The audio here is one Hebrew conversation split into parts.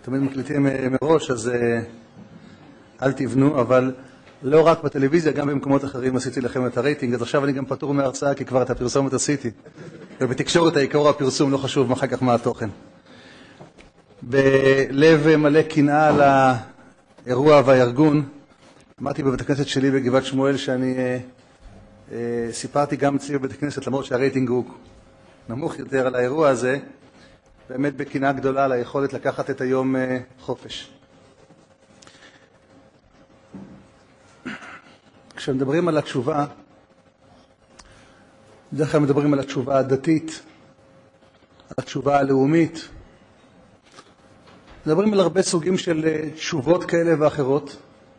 תמיד מקליטים מראש, אז אל תבנו, אבל לא רק בטלוויזיה, גם במקומות אחרים עשיתי לכם את הרייטינג, אז עכשיו אני גם פטור מההרצאה, כי כבר את הפרסומת עשיתי. ובתקשורת העיקר הפרסום, לא חשוב אחר כך מה התוכן. בלב מלא קנאה על האירוע והארגון, אמרתי בבית הכנסת שלי בגבעת שמואל, שאני סיפרתי גם אצלי בבית הכנסת, למרות שהרייטינג הוא נמוך יותר על האירוע הזה, באמת בקנאה גדולה על היכולת לקחת את היום חופש. כשמדברים על התשובה, בדרך כלל מדברים על התשובה הדתית, על התשובה הלאומית, מדברים על הרבה סוגים של תשובות כאלה ואחרות.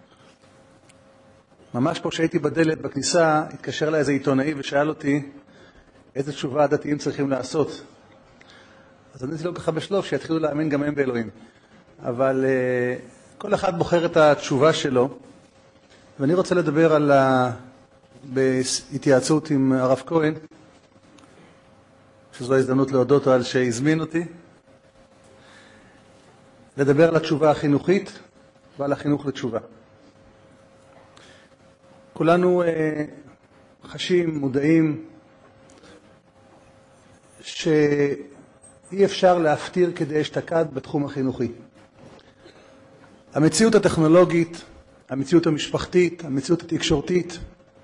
ממש פה שהייתי בדלת בכניסה, התקשר אליי איזה עיתונאי ושאל אותי איזה תשובה הדתיים צריכים לעשות. אז אני לא ככה בשלוף שיתחילו להאמין גם הם באלוהים. אבל כל אחד בוחר את התשובה שלו, ואני רוצה לדבר על בהתייעצות עם הרב כהן, שזו ההזדמנות להודות על שהזמין אותי, לדבר על התשובה החינוכית ועל החינוך לתשובה. כולנו חשים, מודעים, שאי אפשר להפטיר כדי אשתקד בתחום החינוכי. המציאות הטכנולוגית, המציאות המשפחתית, המציאות התקשורתית,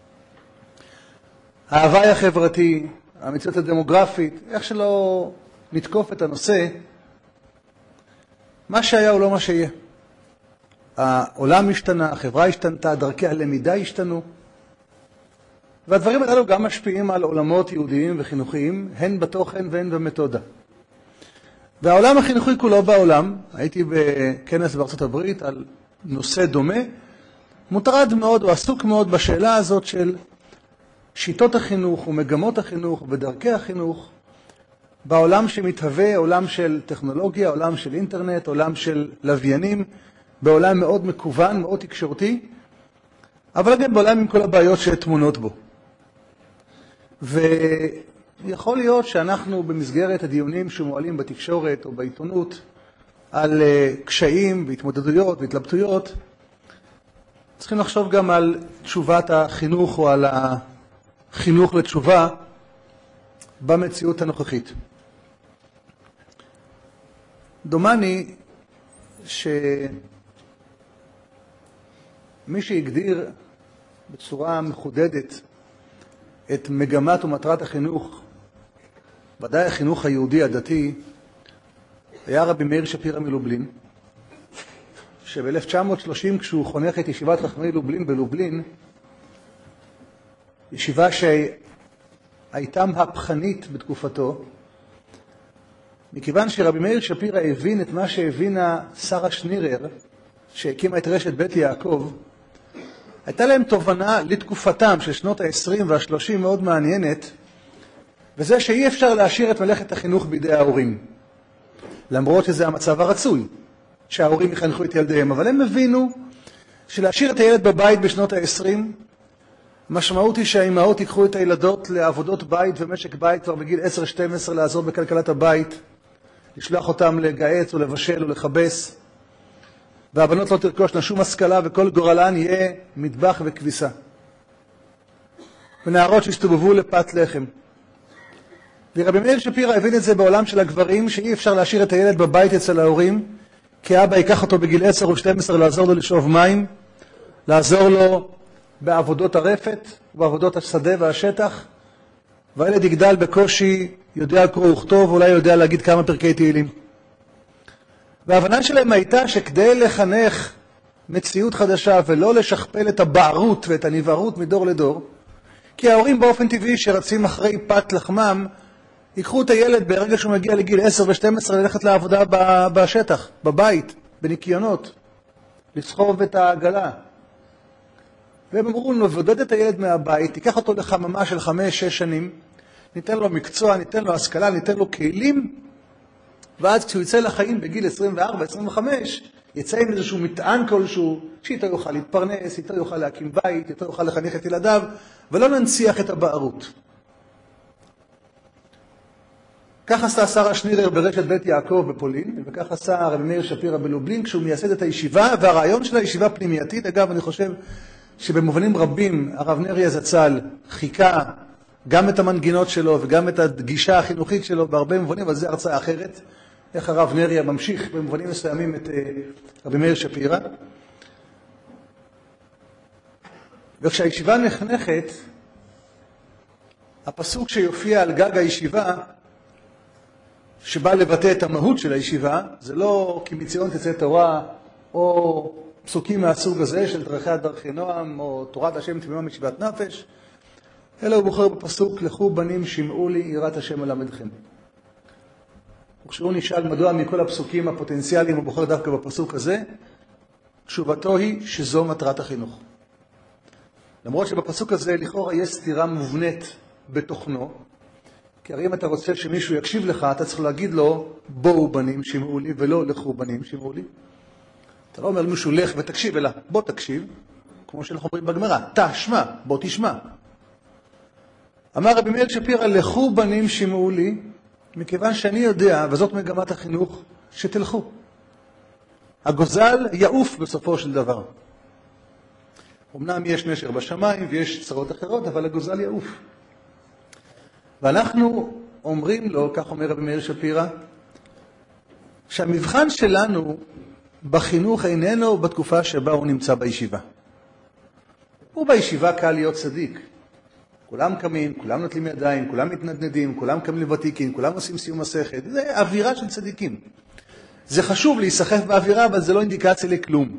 ההוואי החברתי, המציאות הדמוגרפית, איך שלא נתקוף את הנושא, מה שהיה הוא לא מה שיהיה. העולם השתנה, החברה השתנתה, דרכי הלמידה השתנו, והדברים האלו גם משפיעים על עולמות יהודיים וחינוכיים, הן בתוכן והן במתודה. והעולם החינוכי כולו בעולם, הייתי בכנס בארצות הברית על נושא דומה, מוטרד מאוד או עסוק מאוד בשאלה הזאת של שיטות החינוך ומגמות החינוך ודרכי החינוך, בעולם שמתהווה, עולם של טכנולוגיה, עולם של אינטרנט, עולם של לוויינים, בעולם מאוד מקוון, מאוד תקשורתי, אבל גם בעולם עם כל הבעיות שתמונות בו. ויכול להיות שאנחנו במסגרת הדיונים שמועלים בתקשורת או בעיתונות על קשיים והתמודדויות והתלבטויות, צריכים לחשוב גם על תשובת החינוך או על החינוך לתשובה במציאות הנוכחית. דומני שמי שהגדיר בצורה מחודדת את מגמת ומטרת החינוך, ודאי החינוך היהודי הדתי, היה רבי מאיר שפירא מלובלין, שב-1930 כשהוא חונך את ישיבת חכמי לובלין בלובלין, ישיבה שהייתה מהפכנית בתקופתו, מכיוון שרבי מאיר שפירא הבין את מה שהבינה שרה שנירר, שהקימה את רשת בית יעקב, הייתה להם תובנה לתקופתם של שנות ה-20 וה-30 מאוד מעניינת, וזה שאי אפשר להשאיר את מלאכת החינוך בידי ההורים. למרות שזה המצב הרצוי, שההורים יחנכו את ילדיהם, אבל הם הבינו שלהשאיר את הילד בבית בשנות ה-20, המשמעות היא שהאימהות ייקחו את הילדות לעבודות בית ומשק בית כבר בגיל 10-12 לעזור בכלכלת הבית, לשלוח אותם לגייץ או לבשל או לחבס, והבנות לא תרכושנה שום השכלה וכל גורלן יהיה מטבח וכביסה. ונערות שהסתובבו לפת לחם. ורבי מאיר שפירא הבין את זה בעולם של הגברים, שאי אפשר להשאיר את הילד בבית אצל ההורים, כי אבא ייקח אותו בגיל 10 או 12 לעזור לו לשאוב מים, לעזור לו בעבודות הרפת, בעבודות השדה והשטח, והילד יגדל בקושי, יודע קרוא וכתוב, אולי יודע להגיד כמה פרקי תהילים. וההבנה שלהם הייתה שכדי לחנך מציאות חדשה ולא לשכפל את הבערות ואת הנבערות מדור לדור, כי ההורים באופן טבעי שרצים אחרי פת לחמם, ייקחו את הילד ברגע שהוא מגיע לגיל 10 ו-12 ללכת לעבודה בשטח, בבית, בניקיונות, לסחוב את העגלה. והם אמרו, נבודד את הילד מהבית, תיקח אותו לחממה של 5-6 שנים, ניתן לו מקצוע, ניתן לו השכלה, ניתן לו כלים, ואז כשהוא יצא לחיים בגיל 24-25, יצא עם איזשהו מטען כלשהו, שאיתו יוכל להתפרנס, איתו יוכל להקים בית, איתו יוכל לחנך את ילדיו, ולא ננציח את הבערות. כך עשה שרה שנירר ברשת בית יעקב בפולין, וכך עשה הרב מאיר שפירא בלובלין כשהוא מייסד את הישיבה, והרעיון של הישיבה פנימייתית, אגב אני חושב שבמובנים רבים הרב נריה זצ"ל חיכה גם את המנגינות שלו וגם את הגישה החינוכית שלו בהרבה מובנים, אבל זה הרצאה אחרת, איך הרב נריה ממשיך במובנים מסוימים את רבי מאיר שפירא. וכשהישיבה נחנכת, הפסוק שיופיע על גג הישיבה, שבא לבטא את המהות של הישיבה, זה לא כי מציון תצא תורה, או פסוקים מהסוג הזה של דרכי דרכי נועם, או תורת השם תמימה משיבת נפש, אלא הוא בוחר בפסוק, לכו בנים שמעו לי יראת השם מלמדכם. וכשהוא נשאל מדוע מכל הפסוקים הפוטנציאליים הוא בוחר דווקא בפסוק הזה, תשובתו היא שזו מטרת החינוך. למרות שבפסוק הזה לכאורה יש סתירה מובנית בתוכנו, כי הרי אם אתה רוצה שמישהו יקשיב לך, אתה צריך להגיד לו, בואו בנים שמעו לי, ולא לכו בנים שמעו לי. אתה לא אומר למישהו לך ותקשיב, אלא בוא תקשיב, כמו שאנחנו אומרים בגמרא, תשמע, בוא תשמע. אמר רבי מאיר שפירא, לכו בנים שמעו לי, מכיוון שאני יודע, וזאת מגמת החינוך, שתלכו. הגוזל יעוף בסופו של דבר. אמנם יש נשר בשמיים ויש צרות אחרות, אבל הגוזל יעוף. ואנחנו אומרים לו, כך אומר רבי מאיר שפירא, שהמבחן שלנו בחינוך איננו בתקופה שבה הוא נמצא בישיבה. הוא בישיבה קל להיות צדיק. כולם קמים, כולם נוטלים ידיים, כולם מתנדנדים, כולם קמים לוותיקין, כולם עושים סיום מסכת. זה אווירה של צדיקים. זה חשוב להיסחף באווירה, אבל זה לא אינדיקציה לכלום.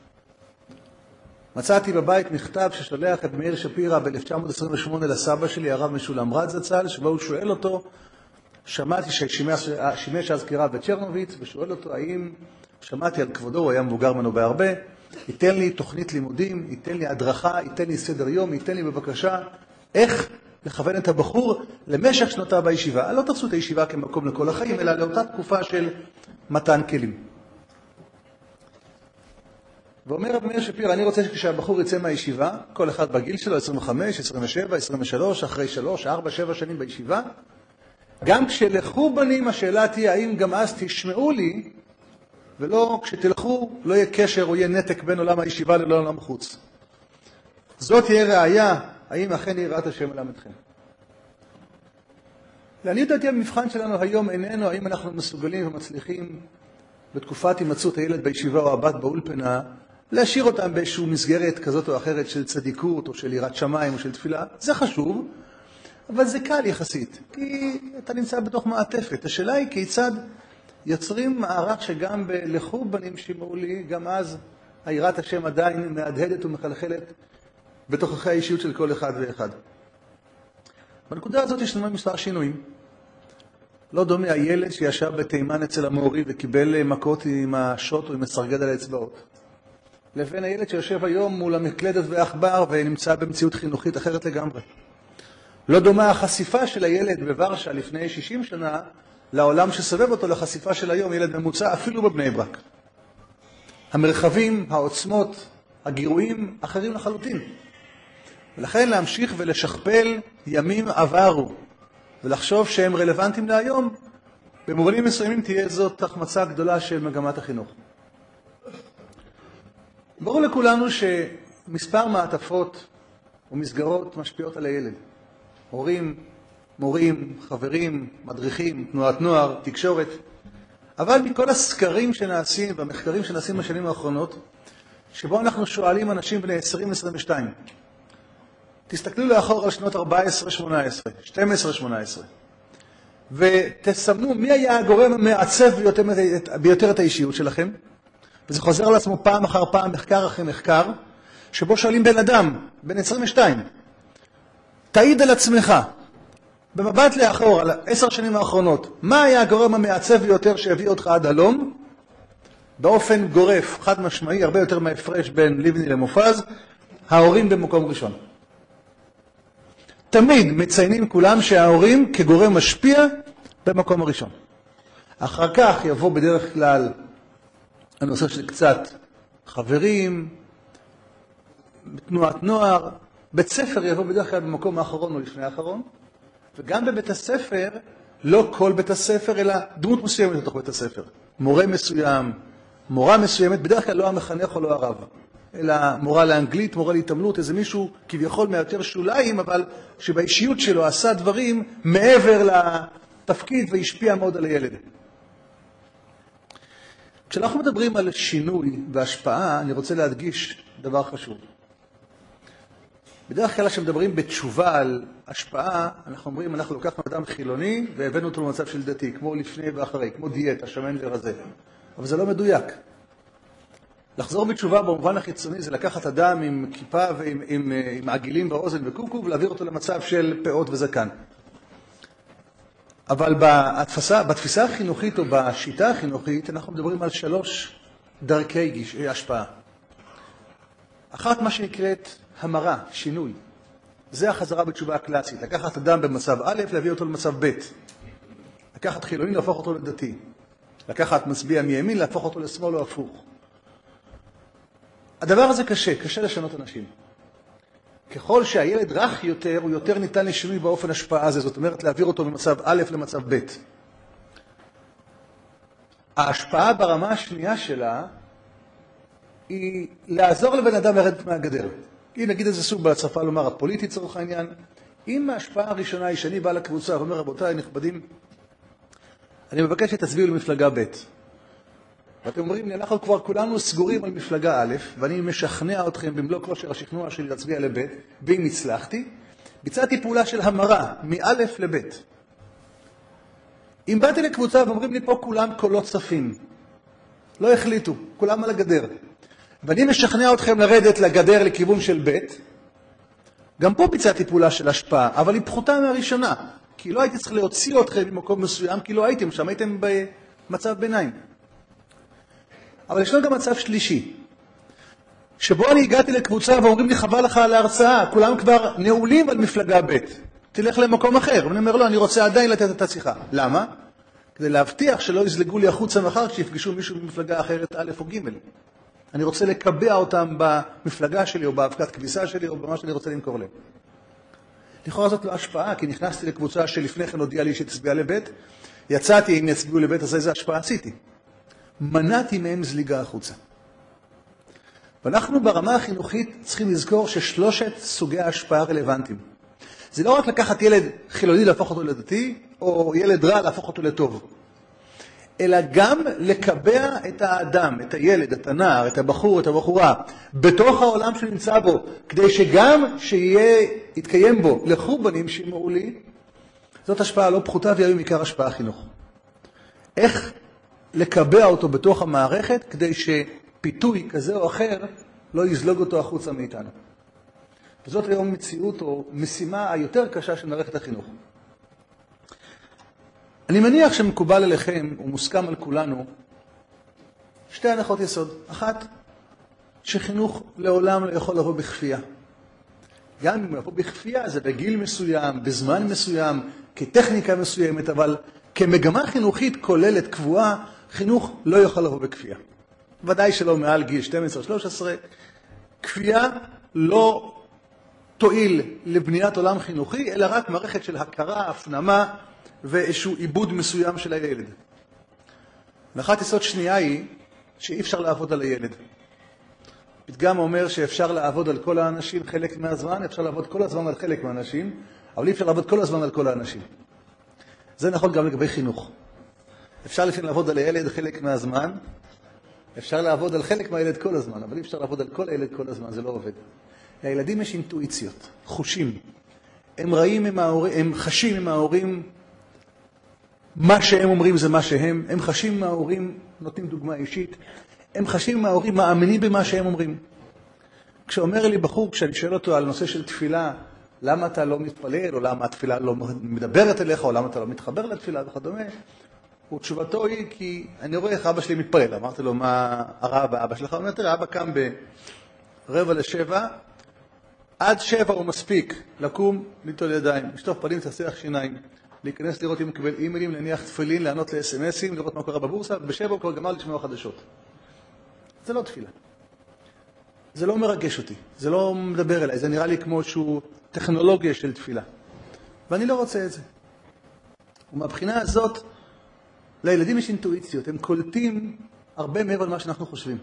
מצאתי בבית מכתב ששולח את מאיר שפירא ב-1928 לסבא שלי, הרב משולם רד זצ"ל, שבו הוא שואל אותו, שמעתי ששימש אז כרב בצ'רנוביץ, ושואל אותו האם שמעתי על כבודו, הוא היה מבוגר ממנו בהרבה, ייתן לי תוכנית לימודים, ייתן לי הדרכה, ייתן לי סדר יום, ייתן לי בבקשה איך לכוון את הבחור למשך שנותיו בישיבה. לא תפסו את הישיבה כמקום לכל החיים, אלא לאותה תקופה של מתן כלים. ואומר רבי מאיר שפירא, אני רוצה שכשהבחור יצא מהישיבה, כל אחד בגיל שלו, 25, 27, 23, אחרי 3, 4, 7 שנים בישיבה, גם כשלכו בנים, השאלה תהיה, האם גם אז תשמעו לי, ולא כשתלכו, לא יהיה קשר או יהיה נתק בין עולם הישיבה לעולם חוץ. זאת תהיה ראיה, האם אכן יראת השם מלמדכם. לעניות דעתי המבחן שלנו היום איננו, האם אנחנו מסוגלים ומצליחים בתקופת הימצאות הילד בישיבה או הבת באולפנה, להשאיר אותם באיזושהי מסגרת כזאת או אחרת של צדיקות או של יראת שמיים או של תפילה. זה חשוב, אבל זה קל יחסית, כי אתה נמצא בתוך מעטפת. השאלה היא כיצד יוצרים מערך שגם בלכו בנים שמעו לי, גם אז היראת השם עדיין מהדהדת ומחלחלת בתוככי האישיות של כל אחד ואחד. בנקודה הזאת יש לנו מספר שינויים. לא דומה הילד שישב בתימן אצל המורי וקיבל מכות עם השוט או עם הסרגל על האצבעות, לבין הילד שיושב היום מול המקלדת והעכבר ונמצא במציאות חינוכית אחרת לגמרי. לא דומה החשיפה של הילד בוורשה לפני 60 שנה לעולם שסובב אותו לחשיפה של היום, ילד ממוצע אפילו בבני ברק. המרחבים, העוצמות, הגירויים אחרים לחלוטין. ולכן להמשיך ולשכפל ימים עברו ולחשוב שהם רלוונטיים להיום, במובנים מסוימים תהיה זאת החמצה גדולה של מגמת החינוך. ברור לכולנו שמספר מעטפות ומסגרות משפיעות על הילד. הורים, מורים, חברים, מדריכים, תנועת נוער, תקשורת. אבל מכל הסקרים שנעשים והמחקרים שנעשים בשנים האחרונות, שבו אנחנו שואלים אנשים בני 20-22, תסתכלו לאחור על שנות 14-18, 12-18, ותסמנו מי היה הגורם המעצב ביותר את האישיות שלכם, וזה חוזר על עצמו פעם אחר פעם, מחקר אחרי מחקר, שבו שואלים בן אדם, בן 22, תעיד על עצמך, במבט לאחור, על 10 שנים האחרונות, מה היה הגורם המעצב ביותר שהביא אותך עד הלום? באופן גורף, חד משמעי, הרבה יותר מהפרש בין לבני למופז, ההורים במקום ראשון. תמיד מציינים כולם שההורים כגורם משפיע במקום הראשון. אחר כך יבוא בדרך כלל הנושא של קצת חברים, תנועת נוער, בית ספר יבוא בדרך כלל במקום האחרון או לפני האחרון, וגם בבית הספר לא כל בית הספר, אלא דמות מסוימת לתוך בית הספר. מורה מסוים, מורה מסוימת, בדרך כלל לא המחנך או לא הרב, אלא מורה לאנגלית, מורה להתעמלות, איזה מישהו כביכול מהיותר שוליים, אבל שבאישיות שלו עשה דברים מעבר לתפקיד והשפיע מאוד על הילד. כשאנחנו מדברים על שינוי והשפעה, אני רוצה להדגיש דבר חשוב. בדרך כלל כשמדברים בתשובה על השפעה, אנחנו אומרים, אנחנו לקחנו אדם חילוני והבאנו אותו למצב של דתי, כמו לפני ואחרי, כמו דיאטה, שמן ורזה. אבל זה לא מדויק. לחזור בתשובה במובן החיצוני זה לקחת אדם עם כיפה ועם עגילים באוזן וקוקו ולהעביר אותו למצב של פאות וזקן. אבל בתפיסה החינוכית או בשיטה החינוכית אנחנו מדברים על 3 דרכי השפעה. אחת מה שנקראת המרה, שינוי. זה החזרה בתשובה הקלאסית. לקחת אדם במצב א', להביא אותו למצב ב'. לקחת חילוני, להפוך אותו לדתי. לקחת מצביע מימין, להפוך אותו לשמאל או הפוך. הדבר הזה קשה לשנות אנשים. ככל שהילד רך יותר, הוא יותר ניתן לשינוי באופן השפעה הזה. זאת אומרת, להעביר אותו ממצב א' למצב ב'. ההשפעה ברמה השנייה שלה היא לעזור לבן אדם לרדת מהגדר. אם נגיד איזה סוג בהצפה לומר הפוליטי צורך העניין, אם ההשפעה הראשונה היא שאני בא לקבוצה ואומר, רבותיי נכבדים, אני מבקש שתצביעו למפלגה ב'. ואתם אומרים לי, אנחנו כבר כולנו סגורים על מפלגה א', ואני משכנע אתכם במלוא כושר השכנוע שלי להצביע לב', ואם הצלחתי, ביצעתי פעולה של המרה מא' לב'. אם באתי לקבוצה ואומרים לי פה כולם קולות צפים, לא החליטו, כולם על הגדר. ואני משכנע אתכם לרדת לגדר לכיוון של ב', גם פה ביצעתי פעולה של השפעה, אבל היא פחותה מהראשונה, כי לא הייתי צריך להוציא אתכם ממקום מסוים, כי לא הייתם שם, הייתם במצב ביניים. אבל ישנו גם מצב שלישי, שבו אני הגעתי לקבוצה ואומרים לי חבל לך על ההרצאה, כולם כבר נעולים על מפלגה ב', תלך למקום אחר. ואני אומר לו, אני רוצה עדיין לתת את השיחה. למה? כדי להבטיח שלא יזלגו לי החוצה מחר כשיפגשו מישהו במפלגה אחרת א' או ג'. אני רוצה לקבע אותם במפלגה שלי או באבקת כביסה שלי או במה שאני רוצה למכור להם. לכאורה זאת לא השפעה, כי נכנסתי לקבוצה שלפני כן הודיעה לי שתצביע לבית, יצאתי אם יצביעו לבית, אז איזה השפעה עשיתי. מנעתי מהם זליגה החוצה. ואנחנו ברמה החינוכית צריכים לזכור ששלושת סוגי ההשפעה רלוונטיים. זה לא רק לקחת ילד חילוני להפוך אותו לדתי, או ילד רע להפוך אותו לטוב. אלא גם לקבע את האדם, את הילד, את הנער, את הבחור, את הבחורה, בתוך העולם שנמצא בו, כדי שגם יתקיים בו לחורבנים שימרו לי, זאת השפעה לא פחותה והיא עיקר השפעה חינוך. איך לקבע אותו בתוך המערכת, כדי שפיתוי כזה או אחר לא יזלוג אותו החוצה מאיתנו. וזאת היום מציאות או משימה היותר קשה של מערכת החינוך. אני מניח שמקובל עליכם ומוסכם על כולנו שתי הנחות יסוד. אחת, שחינוך לעולם לא יכול לבוא בכפייה. גם אם לבוא בכפייה זה בגיל מסוים, בזמן מסוים, כטכניקה מסוימת, אבל כמגמה חינוכית כוללת קבועה, חינוך לא יכול לבוא בכפייה. ודאי שלא מעל גיל 12-13, כפייה לא תועיל לבניית עולם חינוכי, אלא רק מערכת של הכרה, הפנמה, ואיזשהו עיבוד מסוים של הילד. הנחת יסוד שנייה היא שאי אפשר לעבוד על הילד. פתגם אומר שאפשר לעבוד על כל האנשים חלק מהזמן, אפשר לעבוד כל הזמן על חלק מהאנשים, אבל אי אפשר לעבוד כל הזמן על כל האנשים. זה נכון גם לגבי חינוך. אפשר לפעמים לעבוד על הילד חלק מהזמן, אפשר לעבוד על חלק מהילד כל הזמן, אבל אי אפשר לעבוד על כל הילד כל הזמן, זה לא עובד. לילדים יש אינטואיציות, חושים. הם ראים עם ההורים, הם חשים עם ההורים, מה שהם אומרים זה מה שהם, הם חשים מההורים, נותנים דוגמה אישית, הם חשים מההורים, מאמינים במה שהם אומרים. כשאומר לי בחור, כשאני שואל אותו על נושא של תפילה, למה אתה לא מתפלל, או למה התפילה לא מדברת אליך, או למה אתה לא מתחבר לתפילה וכדומה, ותשובתו היא כי אני רואה איך אבא שלי מתפלל. אמרתי לו, מה הרע באבא שלך? הוא אומר, תראה, אבא קם ב6:45, עד 7 הוא מספיק לקום, ליטול ידיים, לשטוף פנים, תעשיח שיניים, להיכנס לראות אם מקבל אימיילים, להניח תפילין, לענות ל-SMSים, לראות מה קורה בבורסה, ב7 הוא כבר גמר לשמוע חדשות. זה לא תפילה. זה לא מרגש אותי, זה לא מדבר אליי, זה נראה לי כמו איזושהי טכנולוגיה של תפילה. ואני לא רוצה את זה. ומהבחינה הזאת, לילדים יש אינטואיציות, הם קולטים הרבה מעבר למה שאנחנו חושבים.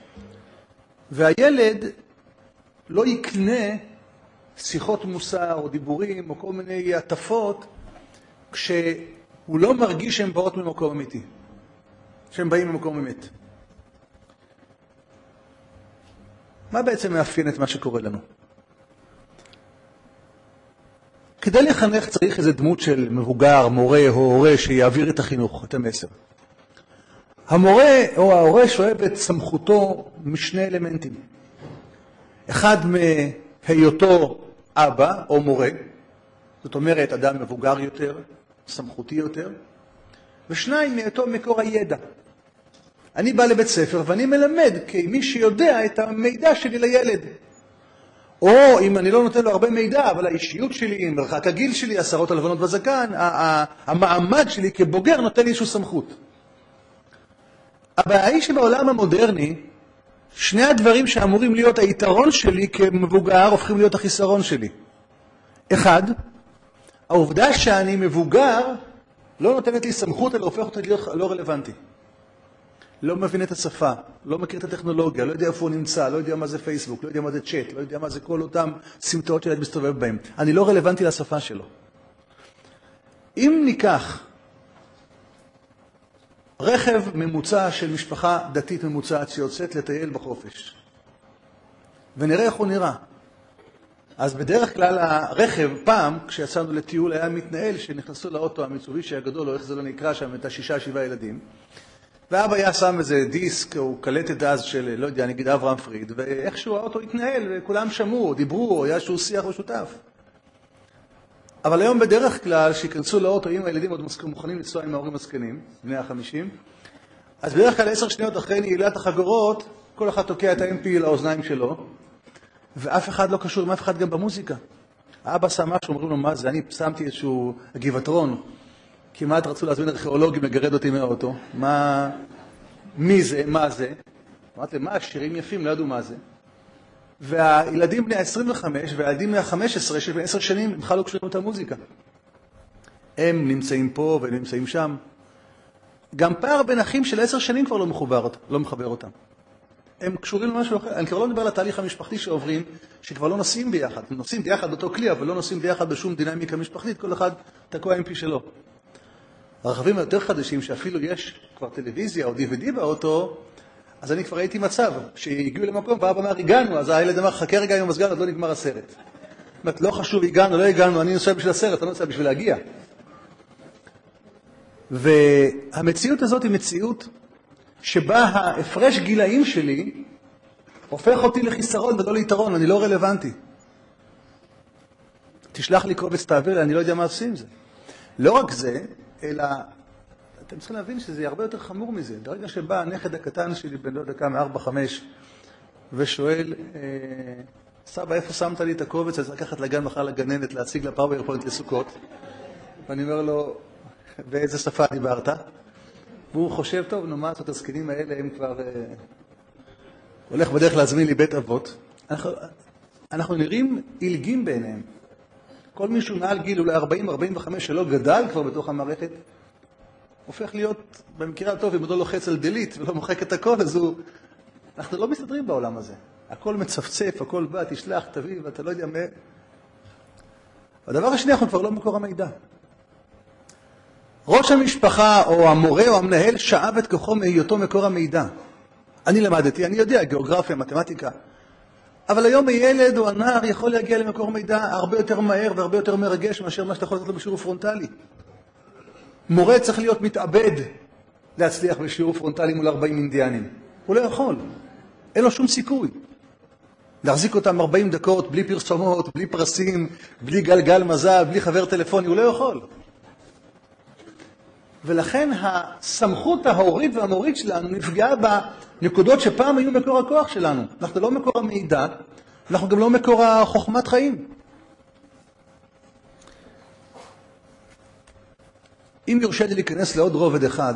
והילד לא יקנה שיחות מוסר או דיבורים או כל מיני עטפות, כשהוא לא מרגיש שהן באות ממקום אמיתי, שהן באים ממקום אמת. מה בעצם מאפיין את מה שקורה לנו? כדי לחנך צריך איזו דמות של מבוגר, מורה או הורה שיעביר את החינוך, את המסר. המורה או ההורה שואב את סמכותו משני אלמנטים. אחד מהיותו אבא או מורה, זאת אומרת אדם מבוגר יותר, סמכותי יותר, ושניים מהיותו מקור הידע. אני בא לבית ספר ואני מלמד כמי שיודע את המידע שלי לילד. או אם אני לא נותן לו הרבה מידע, אבל האישיות שלי, מרחק הגיל שלי, השערות הלבנות בזקן, המעמד שלי כבוגר נותן לי איזושהי סמכות. הבעיה היא שבעולם המודרני, שני הדברים שאמורים להיות היתרון שלי כמבוגר הופכים להיות החיסרון שלי. אחד, העובדה שאני מבוגר לא נותנת לי סמכות, אלא הופך אותי להיות לא רלוונטי. לא מבין את השפה, לא מכיר את הטכנולוגיה, לא יודע איפה הוא נמצא, לא יודע מה זה פייסבוק, לא יודע מה זה צ'אט, לא יודע מה זה כל אותם סמטאות שילד מסתובב בהם. אני לא רלוונטי לשפה שלו. אם ניקח רכב ממוצע של משפחה דתית ממוצעת שיוצאת לטייל בחופש, ונראה איך הוא נראה, אז בדרך כלל הרכב פעם, כשיצאנו לטיול, היה מתנהל שנכנסו לאוטו המיצובישי הגדול, או איך זה לא נקרא שם, את 6-7 ילדים, ואבא היה שם איזה דיסק או קלטת אז של, לא יודע, נגיד אברהם פריד, ואיכשהו האוטו התנהל וכולם שמעו, דיברו, היה שהוא שיח ושותף. אבל היום בדרך כלל, שיכנסו לאוטו, אם הילדים עוד מוכנים לנסוע עם ההורים הזקנים, בני ה-50, אז בדרך כלל 10 שניות אחרי נעילת החגורות, כל אחד תוקע את ה-MP לאוזניים שלו, ואף אחד לא קשור עם אף אחד גם במוזיקה. האבא שם משהו, אומרים לו מה זה, אני שמתי איזשהו גבעתרון, כמעט רצו להזמין ארכיאולוגים לגרד אותי מהאוטו. מי זה? מה זה? אמרתי להם, מה? שירים יפים, לא ידעו מה זה. והילדים בני ה-25 והילדים מה-15 של 10 שנים, הם בכלל לא קשורים את המוזיקה. הם נמצאים פה והם נמצאים שם. גם פער בין אחים של 10 שנים כבר לא מחבר אותם. הם קשורים למשהו אחר. אני כבר לא מדבר על התהליך המשפחתי שעוברים, שכבר לא נוסעים ביחד. הם נוסעים ביחד באותו כלי, אבל לא נוסעים ביחד בשום דינמיקה משפחתית, כל אחד תקוע עם פי שלו. הרכבים היותר חדשים, שאפילו יש כבר טלוויזיה או DVD באוטו, אז אני כבר הייתי מצב שהגיעו למקום, ואבא אמר, הגענו, אז הילד אמר, חכה רגע עם המזגן, עוד לא נגמר הסרט. זאת אומרת, לא חשוב, הגענו, לא הגענו, אני נוסע בשביל הסרט, אני נוסע בשביל להגיע. והמציאות הזאת היא מציאות שבה ההפרש גילאים שלי הופך אותי לחיסרון ולא ליתרון, אני לא רלוונטי. תשלח לי קובץ, תעביר לי, אני לא יודע מה עושים עם זה. לא רק זה, אלא אתם צריכים להבין שזה הרבה יותר חמור מזה. ברגע שבא הנכד הקטן שלי בן לא דקה מ-4-5 ושואל, סבא, איפה שמת לי את הקובץ? אז לקחת לגן מחר לגננת, להציג לה פאוורפוינט לסוכות. ואני אומר לו, באיזה שפה דיברת? והוא חושב, טוב, נו מה, את הזקנים האלה הם כבר הולך בדרך להזמין לי בית אבות. אנחנו נראים אילגים בעיניהם. כל מישהו מעל גיל אולי 40-45 שלא גדל כבר בתוך המערכת, הופך להיות, במקרה הטוב, אם הוא לא לוחץ על דלית ולא מוחק את הכל, אז אנחנו לא מסתדרים בעולם הזה. הכל מצפצף, הכל בא, תשלח, תביא, ואתה לא יודע מה. הדבר השני, אנחנו כבר לא מקור המידע. ראש המשפחה או המורה או המנהל שאב את כוחו מהיותו מקור המידע. אני למדתי, אני יודע, גיאוגרפיה, מתמטיקה. אבל היום הילד או הנער יכול להגיע למקור מידע הרבה יותר מהר והרבה יותר מרגש מאשר מה שאתה יכול לתת לו בשיעור פרונטלי. מורה צריך להיות מתאבד להצליח בשיעור פרונטלי מול 40 אינדיאנים. הוא לא יכול. אין לו שום סיכוי. להחזיק אותם 40 דקות בלי פרסומות, בלי פרסים, בלי גלגל מזל, בלי חבר טלפוני, הוא לא יכול. ולכן הסמכות ההורית והמורית שלנו נפגעה בנקודות שפעם היו מקור הכוח שלנו. אנחנו לא מקור המידע, אנחנו גם לא מקור החוכמת חיים. אם יורשה לי להיכנס לעוד רובד אחד,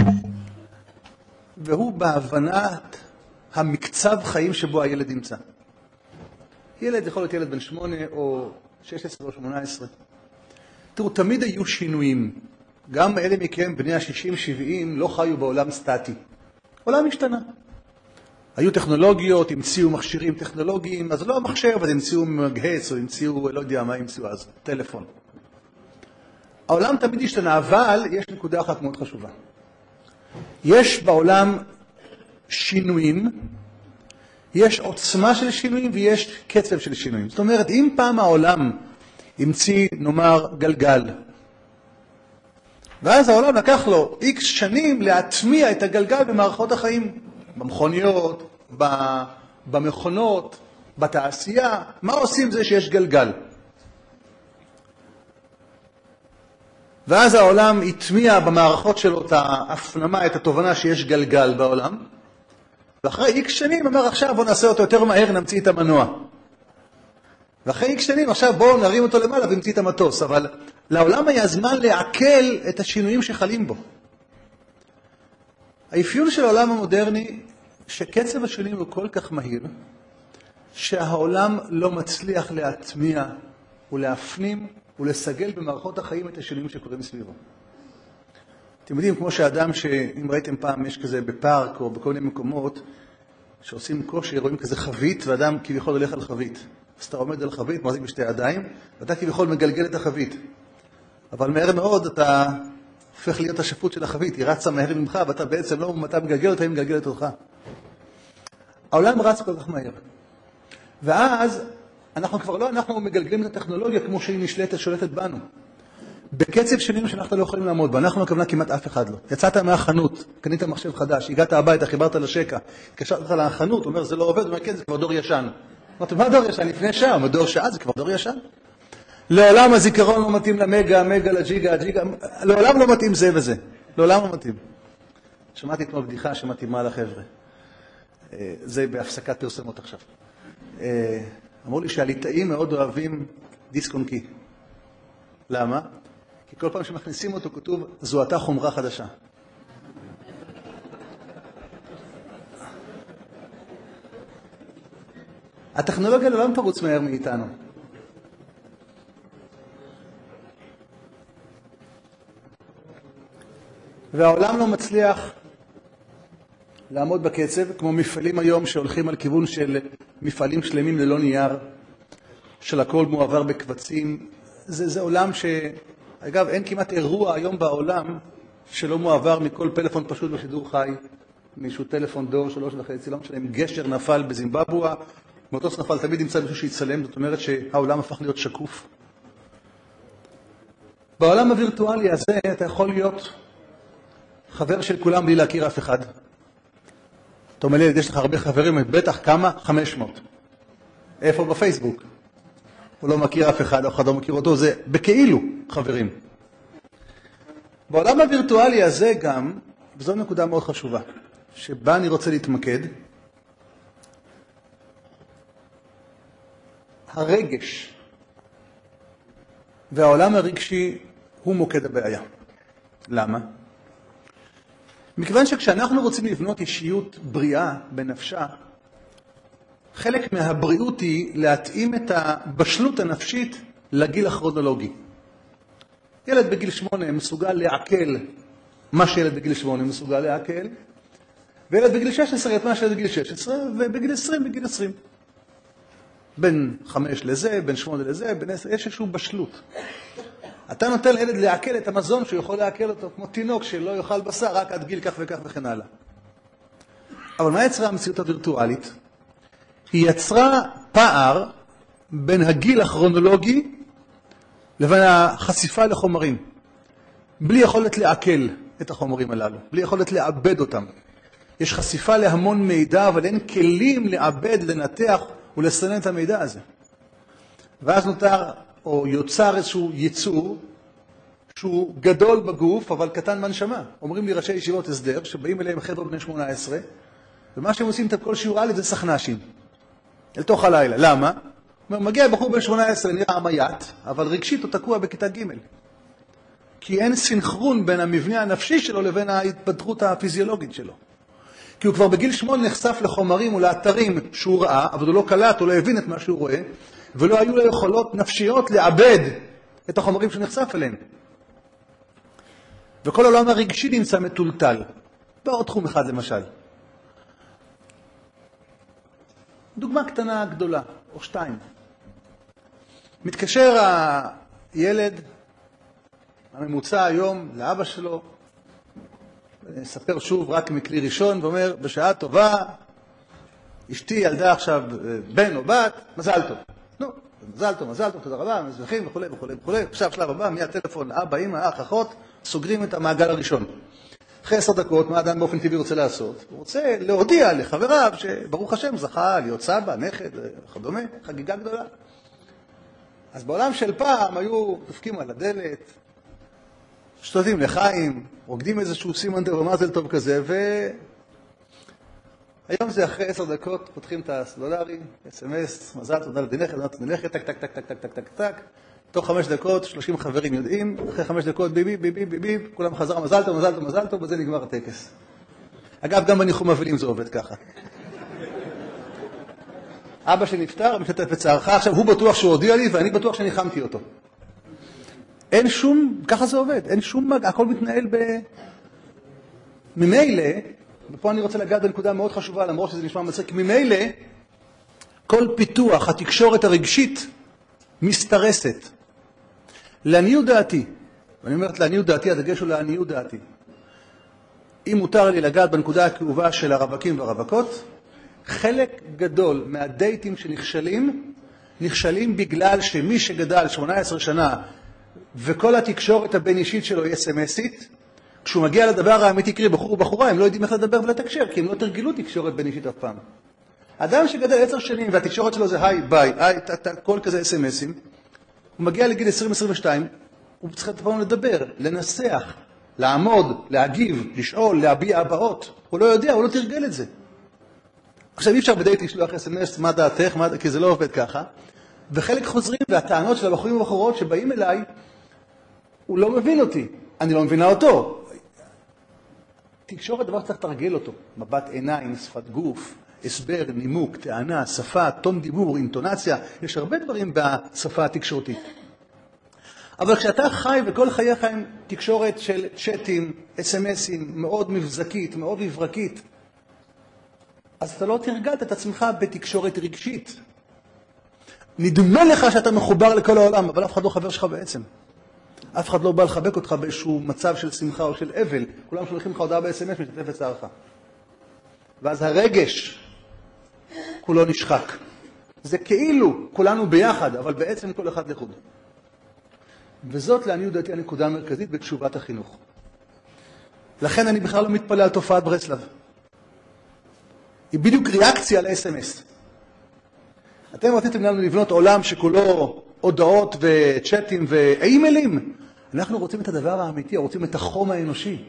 והוא בהבנת המקצב חיים שבו הילד נמצא. ילד יכול להיות ילד בן 8 או 16 או 18. תראו, תמיד היו שינויים. גם אלה מכם, בני ה-60-70, לא חיו בעולם סטטי. עולם השתנה. היו טכנולוגיות, המציאו מכשירים טכנולוגיים, אז לא המחשב, אז המציאו מגהץ, או המציאו, לא יודע מה המציאו אז, טלפון. העולם תמיד השתנה, אבל יש נקודה אחת מאוד חשובה. יש בעולם שינויים, יש עוצמה של שינויים ויש קצב של שינויים. זאת אומרת, אם פעם העולם המציא, נאמר, גלגל, ואז העולם לקח לו איקס שנים להטמיע את הגלגל במערכות החיים, במכוניות, במכונות, בתעשייה. מה עושים זה שיש גלגל? ואז העולם הטמיע במערכות שלו את ההפנמה, את התובנה שיש גלגל בעולם, ואחרי איקס שנים אמר עכשיו בואו נעשה אותו יותר מהר, נמציא את המנוע. ואחרי איקס שנים עכשיו בואו נרים אותו למעלה ונמציא את המטוס. אבל לעולם היה זמן לעכל את השינויים שחלים בו. האפיון של העולם המודרני, שקצב השינויים הוא כל כך מהיר, שהעולם לא מצליח להטמיע ולהפנים ולסגל במערכות החיים את השינויים שקורים סביבו. אתם יודעים, כמו שאדם שאם ראיתם פעם, יש כזה בפארק או בכל מיני מקומות, שעושים כושר, רואים כזה חבית, ואדם כביכול הולך על חבית. אז אתה עומד על חבית, מחזיק בשתי ידיים, ואתה כביכול מגלגל את החבית. אבל מהר מאוד אתה הופך להיות השפוט של החבית, היא רצה מהר ממך, ואתה בעצם לא, אתה מגלגל אותה, היא מגלגלת אותך. העולם רץ כל כך מהר. ואז אנחנו כבר לא, אנחנו מגלגלים את הטכנולוגיה כמו שהיא נשלטת, שולטת בנו. בקצב שנים שאנחנו לא יכולים לעמוד בו, אנחנו הכוונה כמעט אף אחד לא. יצאת מהחנות, קנית מחשב חדש, הגעת הביתה, חיברת לשקע, התקשרת לך לחנות, אומר זה לא עובד, אומר כן, זה כבר דור ישן. אמרת, מה דור ישן? לפני שעה, אומר דור שעה, זה כבר דור ישן. לעולם הזיכרון לא מתאים למגה, מגה לג'יגה, הג'יגה, לעולם לא מתאים זה וזה. לעולם לא מתאים. שמעתי כמו בדיחה שמתאימה לחבר'ה. זה בהפסקת פרסומות עכשיו. אמרו לי שהליטאים מאוד אוהבים דיסק און קי. למה? כי כל פעם שמכניסים אותו כתוב, זו אותה חומרה חדשה. הטכנולוגיה לא פרוץ מהר מאיתנו. והעולם לא מצליח לעמוד בקצב, כמו מפעלים היום שהולכים על כיוון של מפעלים שלמים ללא נייר, של הכל מועבר בקבצים. זה עולם ש... אגב, אין כמעט אירוע היום בעולם שלא מועבר מכל פלאפון פשוט בשידור חי, מישהו טלפון דור 3.5, לא משנה, אם גשר נפל בזימבבואה, מטוס נפל, תמיד נמצא מישהו שיצלם, זאת אומרת שהעולם הפך להיות שקוף. בעולם הווירטואלי הזה אתה יכול להיות חבר של כולם בלי להכיר אף אחד. אתה אומר לי, יש לך הרבה חברים, בטח כמה? 500. איפה? בפייסבוק. הוא לא מכיר אף אחד, אף אחד לא מכיר אותו, זה בכאילו חברים. בעולם הווירטואלי הזה גם, וזו נקודה מאוד חשובה, שבה אני רוצה להתמקד, הרגש והעולם הרגשי הוא מוקד הבעיה. למה? מכיוון שכשאנחנו רוצים לבנות אישיות בריאה בנפשה, חלק מהבריאות היא להתאים את הבשלות הנפשית לגיל הכרונולוגי. ילד בגיל 8 מסוגל לעכל מה שילד בגיל 8 מסוגל לעכל, וילד בגיל 16 את מה שילד בגיל 16, ובגיל 20 בגיל 20. בין 5 לזה, בין 8 לזה, בין 10, יש איזשהו בשלות. אתה נותן לילד לעכל את המזון שהוא יכול לעכל אותו, כמו תינוק שלא יאכל בשר רק עד גיל כך וכך וכן הלאה. אבל מה יצרה המציאות הווירטואלית? היא יצרה פער בין הגיל הכרונולוגי לבין החשיפה לחומרים. בלי יכולת לעכל את החומרים הללו, בלי יכולת לעבד אותם. יש חשיפה להמון מידע, אבל אין כלים לעבד, לנתח ולסנן את המידע הזה. ואז נותר או יוצר איזשהו ייצור שהוא גדול בגוף, אבל קטן בנשמה. אומרים לי ראשי ישיבות הסדר, שבאים אליהם חבר'ה בני 18, ומה שהם עושים את כל שיעור א' זה סכנ"שים. אל תוך הלילה. למה? מגיע בחור בן 18, נראה עמיית, אבל רגשית הוא תקוע בכיתה ג'. כי אין סינכרון בין המבנה הנפשי שלו לבין ההתפתחות הפיזיולוגית שלו. כי הוא כבר בגיל 8 נחשף לחומרים ולאתרים שהוא ראה, אבל הוא לא קלט, הוא לא הבין את מה שהוא רואה, ולא היו לו יכולות נפשיות לעבד את החומרים שנחשף אליהם. וכל העולם הרגשי נמצא מטולטל. בעוד תחום אחד למשל. דוגמה קטנה גדולה, או שתיים. מתקשר הילד הממוצע היום לאבא שלו, נספר שוב רק מכלי ראשון, ואומר, בשעה טובה, אשתי ילדה עכשיו בן או בת, מזל טוב. נו, מזל טוב, תודה רבה, מזבחים וכו' וכו' וכו'. עכשיו שלב הבא, מהטלפון לאבא, אמא, אח, אחות, סוגרים את המעגל הראשון. אחרי 10 דקות, מה אדם באופן טבעי רוצה לעשות? הוא רוצה להודיע לחבריו שברוך השם זכה להיות סבא, נכד, וכדומה, חגיגה גדולה. אז בעולם של פעם היו דופקים על הדלת, שותים לחיים, רוקדים איזשהו סימן טוב ומזל טוב כזה, היום זה אחרי 10 דקות, פותחים את הסלולרי, SMS, מזל טוב, נלכת, טק, טק, טק, טק, טק, טק, טק, טק, תוך 5 דקות, 30 חברים יודעים, אחרי 5 דקות, ביבי, ביבי, ביבי, כולם חזרה, מזל טוב, מזל טוב, מזל טוב, בזה נגמר הטקס. אגב, גם בניחום אבלים זה עובד ככה. אבא שנפטר, משתתף בצערך, עכשיו הוא בטוח שהוא הודיע לי, ואני בטוח שניחמתי אותו. אין שום, ככה זה עובד, אין שום, הכל מתנהל ממילא, ופה אני רוצה לגעת בנקודה מאוד חשובה, למרות שזה נשמע מצחיק, ממילא, כל פיתוח התקשורת הרגשית מסתרסת. לעניות דעתי, ואני אומרת לעניות דעתי, הדגש הוא לעניות דעתי. אם מותר לי לגעת בנקודה הכאובה של הרווקים והרווקות, חלק גדול מהדייטים נכשלים בגלל שמי שגדל 18 שנה וכל התקשורת הבין אישית שלו היא אס-אמסית, כשהוא מגיע לדבר האמיתי, קרי בחור ובחורה, הם לא יודעים איך לדבר ולתקשר, כי הם לא תרגלו תקשורת בין אישית אף פעם. אדם שגדל 10 שנים והתקשורת שלו זה היי, ביי, כל כזה אס-אמסים, הוא מגיע לגיל 20-22, הוא צריך פעם לדבר, לנסח, לעמוד, להגיב, לשאול, להביע הבאות. הוא לא יודע, הוא לא תרגל את זה. עכשיו אי אפשר בדייט לשלוח אס-אמס, מה דעתך, כי זה לא עובד ככה. וחלק חוזרים, והטענות של הבחורים ובחורות שבאים אליי, הוא לא מבין אותי, אני לא מבינה אותו. תקשורת דבר צריך לתרגל אותו. מבט עיניים, שפת גוף, הסבר, נימוק, טענה, שפה, תום דיבור, אינטונציה. יש הרבה דברים בשפה התקשורתית. אבל כשאתה חי וכל חייך עם תקשורת של צ'אטים, אס-אמסים, מאוד מבזקית, מאוד מברקית, אז אתה לא תרגלת את עצמך בתקשורת רגשית. נדמה לך שאתה מחובר לכל העולם, אבל אף אחד לא חבר שלך בעצם. אף אחד לא בא לחבק אותך באיזשהו מצב של שמחה או של אבל. כולם שולחים לך הודעה ב-SMS, משתתף בצערך. ואז הרגש כולו נשחק. זה כאילו כולנו ביחד, אבל בעצם כל אחד לחוד. וזאת לעניות דעתי הנקודה המרכזית בתשובת החינוך. לכן אני בכלל לא מתפלא על תופעת ברסלב. היא בדיוק ריאקציה ל-SMS. אתם רציתם לנו לבנות עולם שכולו הודעות וצ'אטים ואימיילים. אנחנו רוצים את הדבר האמיתי, רוצים את החום האנושי.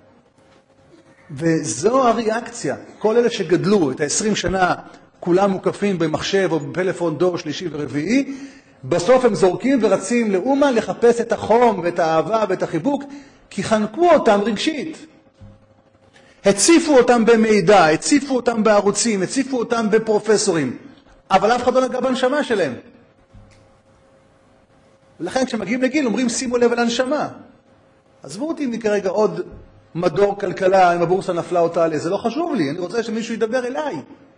וזו הריאקציה. כל אלה שגדלו את ה-20 שנה, כולם מוקפים במחשב או בפלאפון דור שלישי ורביעי, בסוף הם זורקים ורצים לאומה לחפש את החום ואת האהבה ואת החיבוק, כי חנקו אותם רגשית. הציפו אותם במידע, הציפו אותם בערוצים, הציפו אותם בפרופסורים, אבל אף אחד לא נגע בנשמה שלהם. ולכן כשמגיעים לגיל אומרים שימו לב על הנשמה. עזבו אותי מכרגע עוד מדור כלכלה, אם הבורסה נפלה או תעלה, זה לא חשוב לי, אני רוצה שמישהו ידבר אליי.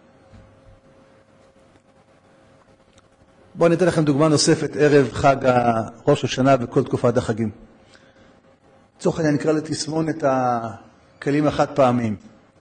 בואו ניתן לכם דוגמה נוספת, ערב חג ראש השנה וכל תקופת החגים. לצורך העניין נקרא לתסמון את הכלים החד פעמיים.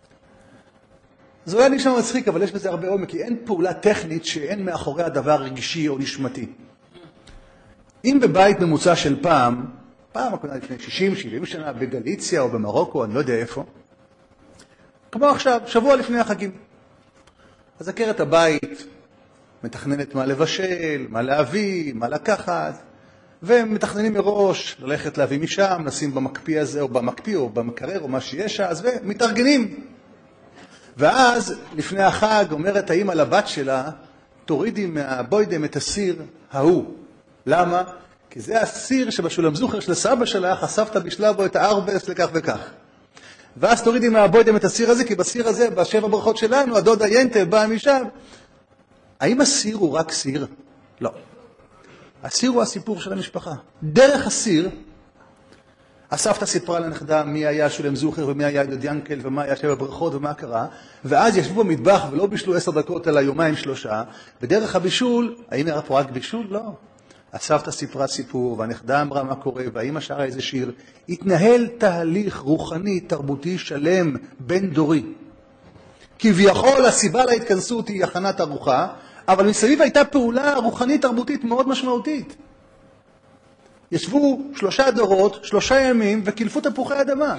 זה אולי נשמע מצחיק, אבל יש בזה הרבה עומק, כי אין פעולה טכנית שאין מאחורי הדבר רגשי או נשמתי. אם בבית ממוצע של פעם לפני 60-70 שנה, בגליציה או במרוקו, אני לא יודע איפה, כמו עכשיו, שבוע לפני החגים. אז עקרת הבית מתכננת מה לבשל, מה להביא, מה לקחת, ומתכננים מראש ללכת להביא משם, נשים במקפיא הזה או במקפיא או במקרר או מה שיש אז, ומתארגנים. ואז לפני החג אומרת האמא לבת שלה, תורידי מהבוידם את הסיר ההוא. למה? כי זה הסיר שבשולם זוכר של סבא שלה, חשפת בשלה בו את הארבס לכך וכך. ואז תורידי מהבוידם את הסיר הזה, כי בסיר הזה, בשבע ברכות שלנו, הדודה ינטה באה משם. האם הסיר הוא רק סיר? לא. הסיר הוא הסיפור של המשפחה. דרך הסיר, הסבתא סיפרה לנכדה מי היה שולם זוכר ומי היה ידוד ינקל ומה היה שבע ברכות ומה קרה, ואז ישבו במטבח ולא בישלו 10 דקות אלא יומיים 3, בדרך הבישול, האם היה פה רק בישול? לא. הסבתא סיפרה סיפור והנכדה אמרה מה קורה והאמא שרה איזה שיר. התנהל תהליך רוחני תרבותי שלם בין דורי. כביכול הסיבה להתכנסות היא הכנת ארוחה, אבל מסביב הייתה פעולה רוחנית תרבותית מאוד משמעותית. ישבו 3 דורות, 3 ימים, וקילפו תפוחי אדמה.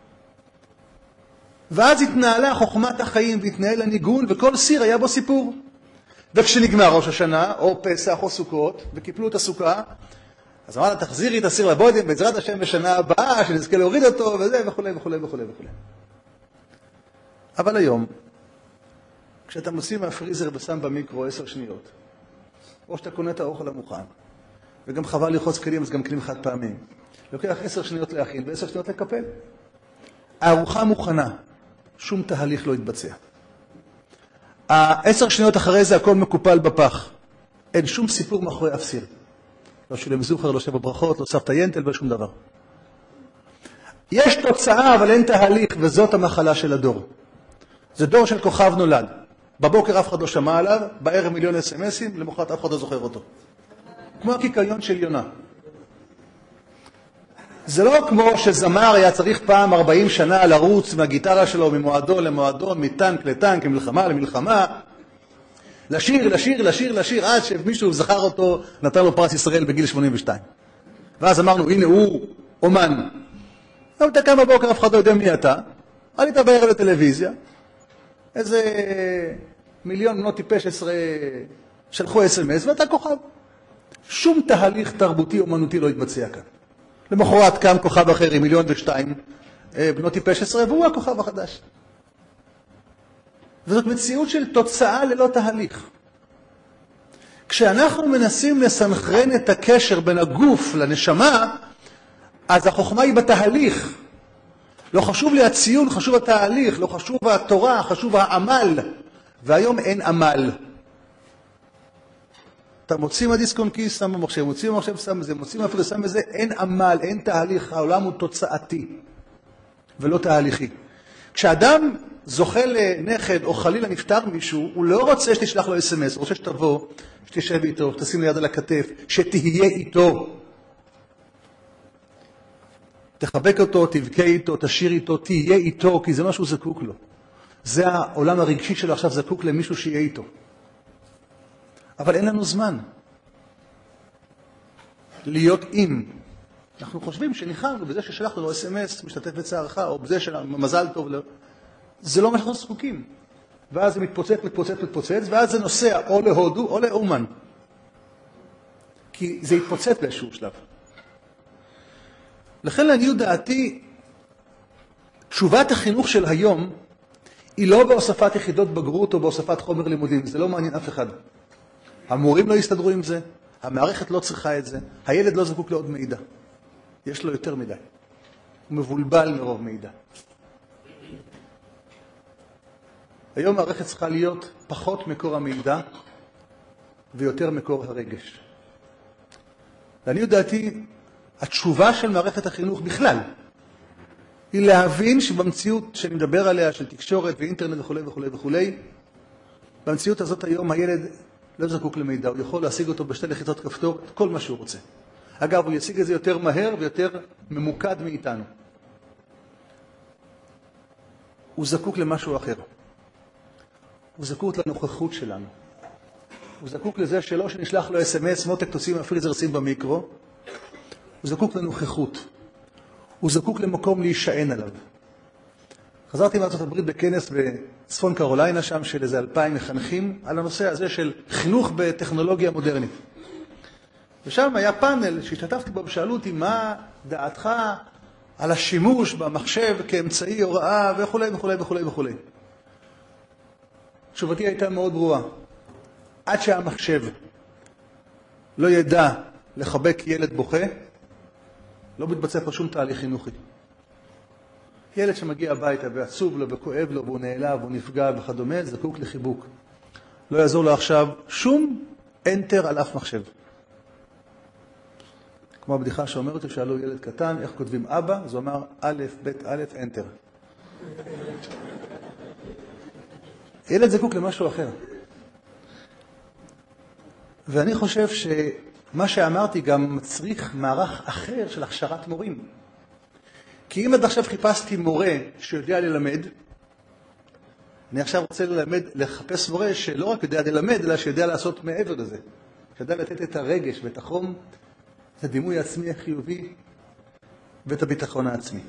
ואז התנהלה חוכמת החיים, והתנהל הניגון, וכל סיר היה בו סיפור. וכשנגמר ראש השנה, או פסח או סוכות, וקיפלו את הסוכה, אז אמרת, תחזירי את הסיר לבוידם, בעזרת השם בשנה הבאה, שנזכה להוריד אותו, וזה, וכו' וכו' וכו' וכו'. אבל היום, כשאתה מוציא מהפריזר ושם במיקרו 10 שניות, או שאתה קונה את האוכל המוכן, וגם חבל ללחוץ כלים, אז גם כלים חד פעמים. לוקח 10 שניות להכין ו10 שניות לקפל. הארוחה מוכנה, שום תהליך לא יתבצע. 10 שניות אחרי זה הכל מקופל בפח. אין שום סיפור מאחורי אף סיר. לא שולם זוכר, לא שבע ברכות, לא סבתא ינטל ושום דבר. יש תוצאה אבל אין תהליך, וזאת המחלה של הדור. זה דור של כוכב נולד. בבוקר אף אחד לא שמע עליו, בערב מיליון אס-אמסים, למחרת אף אחד לא זוכר אותו. כמו הקיקיון של יונה. זה לא כמו שזמר היה צריך פעם 40 שנה לרוץ מהגיטרה שלו ממועדון למועדון, מטנק לטנק, ממלחמה למלחמה, לשיר, עד שמישהו זכר אותו, נתן לו פרס ישראל בגיל 82. ואז אמרנו, הנה הוא אומן. אתה קם בבוקר, אף אחד לא יודע מי אתה, עלית בערב לטלוויזיה, איזה מיליון בנות טיפש 10 שלחו אס-אמס, ואתה כוכב. שום תהליך תרבותי אומנותי לא יתבצע כאן. למחרת קם כוכב אחר עם 1,200,000 בנות טיפש 10, והוא הכוכב החדש. וזאת מציאות של תוצאה ללא תהליך. כשאנחנו מנסים לסנכרן את הקשר בין הגוף לנשמה, אז החוכמה היא בתהליך. לא חשוב לי הציון, חשוב התהליך, לא חשוב התורה, חשוב העמל. והיום אין עמל. אתה מוציא מהדיסק און קי, שם במחשב, מוציא מהמחשב, שם בזה, מוציא מהפריזר, שם בזה, אין עמל, אין תהליך, העולם הוא תוצאתי, ולא תהליכי. כשאדם זוכה לנכד או חלילה נפטר מישהו, הוא לא רוצה שתשלח לו אס-אמס, הוא רוצה שתבוא, שתשב איתו, שתשים ליד על הכתף, שתהיה איתו. תחבק אותו, תבכה איתו, תשיר איתו, תהיה איתו, כי זה מה שהוא זקוק לו. זה העולם הרגשי שלו עכשיו זקוק למישהו שיהיה איתו. אבל אין לנו זמן להיות עם. אנחנו חושבים שניחרנו בזה ששלחנו לו אס-אמס, משתתף בצערך, או בזה שמזל טוב. זה לא מה שאנחנו זקוקים. ואז זה מתפוצץ, ואז זה נוסע או להודו או לאומן. כי זה יתפוצץ באיזשהו שלב. לכן לעניות דעתי, תשובת החינוך של היום היא לא בהוספת יחידות בגרות או בהוספת חומר לימודים. זה לא מעניין אף אחד. המורים לא יסתדרו עם זה, המערכת לא צריכה את זה, הילד לא זקוק לעוד מידע. יש לו יותר מדי. הוא מבולבל מרוב מידע. היום מערכת צריכה להיות פחות מקור המידע ויותר מקור הרגש. לעניות דעתי, התשובה של מערכת החינוך בכלל היא להבין שבמציאות שאני מדבר עליה, של תקשורת ואינטרנט וכו' וכו' וכו', במציאות הזאת היום הילד לא זקוק למידע, הוא יכול להשיג אותו בשתי לחיצות כפתור, כל מה שהוא רוצה. אגב, הוא ישיג את זה יותר מהר ויותר ממוקד מאיתנו. הוא זקוק למשהו אחר. הוא זקוק לנוכחות שלנו. הוא זקוק לזה שלא שנשלח לו אס-אמס, מותק תוציא מהפריזר שים במיקרו. הוא זקוק לנוכחות. הוא זקוק למקום להישען עליו. חזרתי מארצות הברית בכנס בצפון קרוליינה שם של איזה 2,000 מחנכים על הנושא הזה של חינוך בטכנולוגיה מודרנית. ושם היה פאנל שהשתתפתי בו ושאלו אותי מה דעתך על השימוש במחשב כאמצעי הוראה וכו' וכו' וכו' וכו'. תשובתי הייתה מאוד ברורה. עד שהמחשב לא ידע לחבק ילד בוכה, לא מתבצע פה שום תהליך חינוכי. ילד שמגיע הביתה ועצוב לו וכואב לו והוא נעלב והוא נפגע וכדומה, זקוק לחיבוק. לא יעזור לו עכשיו שום אנטר על אף מחשב. כמו הבדיחה שאומרת ששאלו ילד קטן, איך כותבים אבא? אז הוא אמר, א', ב', א', אנטר. ילד זקוק למשהו אחר. ואני חושב שמה שאמרתי גם מצריך מערך אחר של הכשרת מורים. כי אם עד עכשיו חיפשתי מורה שיודע ללמד, אני עכשיו רוצה לחפש מורה שלא רק יודע ללמד, אלא שיודע לעשות מעבר לזה. שיודע לתת את הרגש ואת החום, את הדימוי העצמי החיובי ואת הביטחון העצמי.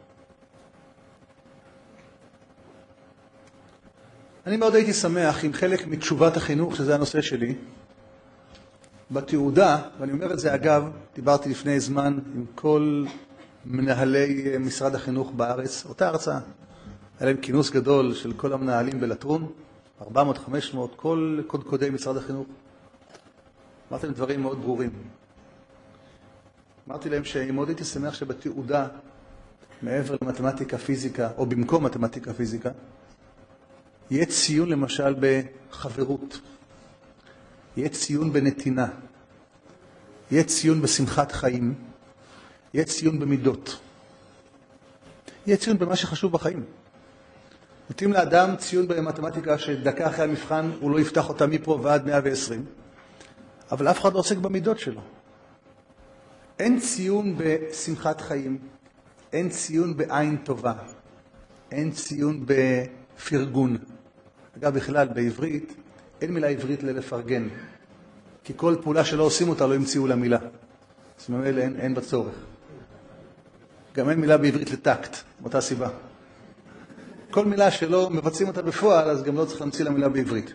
אני מאוד הייתי שמח אם חלק מתשובת החינוך, שזה הנושא שלי, בתעודה, ואני אומר את זה אגב, דיברתי לפני זמן עם כל מנהלי משרד החינוך בארץ, אותה הרצאה. היה להם כינוס גדול של כל המנהלים בלטרון, 400, 500, כל קודקודי משרד החינוך. אמרתי להם דברים מאוד ברורים. אמרתי להם שמאוד הייתי שמח שבתעודה, מעבר למתמטיקה פיזיקה, או במקום מתמטיקה פיזיקה, יהיה ציון למשל בחברות, יהיה ציון בנתינה, יהיה ציון בשמחת חיים, יהיה ציון במידות, יהיה ציון במה שחשוב בחיים. נותנים לאדם ציון במתמטיקה שדקה אחרי המבחן הוא לא יפתח אותה מפה ועד 120, אבל אף אחד לא עוסק במידות שלו. אין ציון בשמחת חיים, אין ציון בעין טובה, אין ציון בפרגון. אגב, בכלל, בעברית, אין מילה עברית ללפרגן, כי כל פעולה שלא עושים אותה לא ימציאו לה מילה. זאת אומרת, אין בצורך. גם אין מילה בעברית לטקט, מאותה סיבה. כל מילה שלא מבצעים אותה בפועל, אז גם לא צריך להמציא לה מילה בעברית.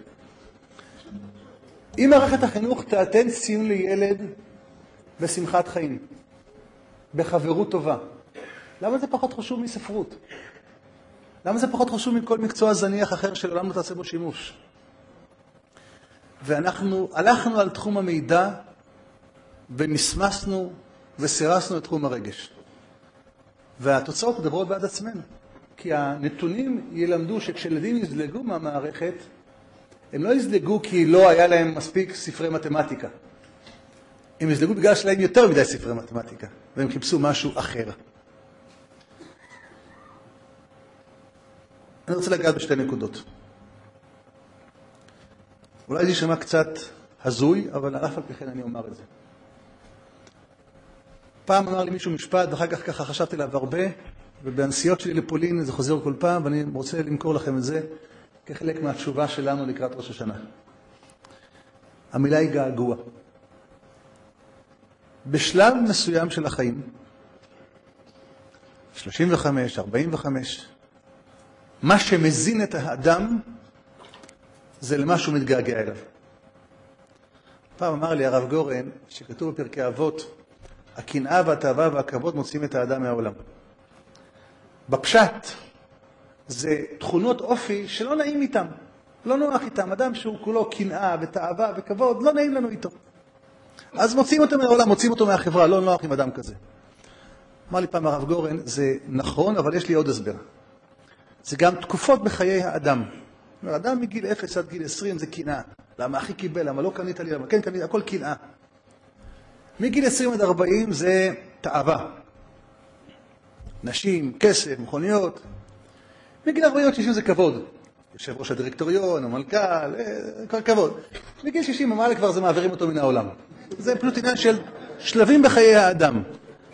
אם מערכת החינוך תעתן ציון לילד בשמחת חיים, בחברות טובה, למה זה פחות חשוב מספרות? למה זה פחות חשוב מכל מקצוע זניח אחר שלעולם לא תעשה בו שימוש? ואנחנו הלכנו על תחום המידע ונסמסנו וסירסנו את תחום הרגש. והתוצאות מדברות בעד עצמנו. כי הנתונים ילמדו שכשילדים יזלגו מהמערכת, הם לא יזלגו כי לא היה להם מספיק ספרי מתמטיקה. הם יזלגו בגלל שלהם יותר מדי ספרי מתמטיקה, והם חיפשו משהו אחר. אני רוצה לגעת בשתי נקודות. אולי זה יישמע קצת הזוי, אבל אף על פי כן אני אומר את זה. פעם אמר לי מישהו משפט, ואחר כך ככה חשבתי עליו הרבה, ובנסיעות שלי לפולין זה חוזר כל פעם, ואני רוצה למכור לכם את זה כחלק מהתשובה שלנו לקראת ראש השנה. המילה היא געגוע. בשלב מסוים של החיים, 35, 45, מה שמזין את האדם זה למה שהוא מתגעגע אליו. פעם אמר לי הרב גורן, שכתוב בפרקי אבות, הקנאה והתאווה והכבוד מוציאים את האדם מהעולם. בפשט זה תכונות אופי שלא נעים איתם, לא נוח איתם. אדם שהוא כולו קנאה ותאווה וכבוד, לא נעים לנו איתו. אז מוציאים אותו מהעולם, מוציאים אותו מהחברה, לא נוח עם אדם כזה. אמר לי פעם הרב גורן, זה נכון, אבל יש לי עוד הסבר. זה גם תקופות בחיי האדם. אדם מגיל 0 עד גיל 20 זה קנאה. למה הכי קיבל, למה לא קנית לי, למה כן קנית, הכל קנאה. מגיל 20 עד 40 זה תאווה. נשים, כסף, מכוניות. מגיל 40 עד 60 זה כבוד. יושב ראש הדירקטוריון, המלכ"ל, כל כבוד. מגיל 60 ומעלה כבר זה מעבירים אותו מן העולם. זה פשוט עניין של שלבים בחיי האדם.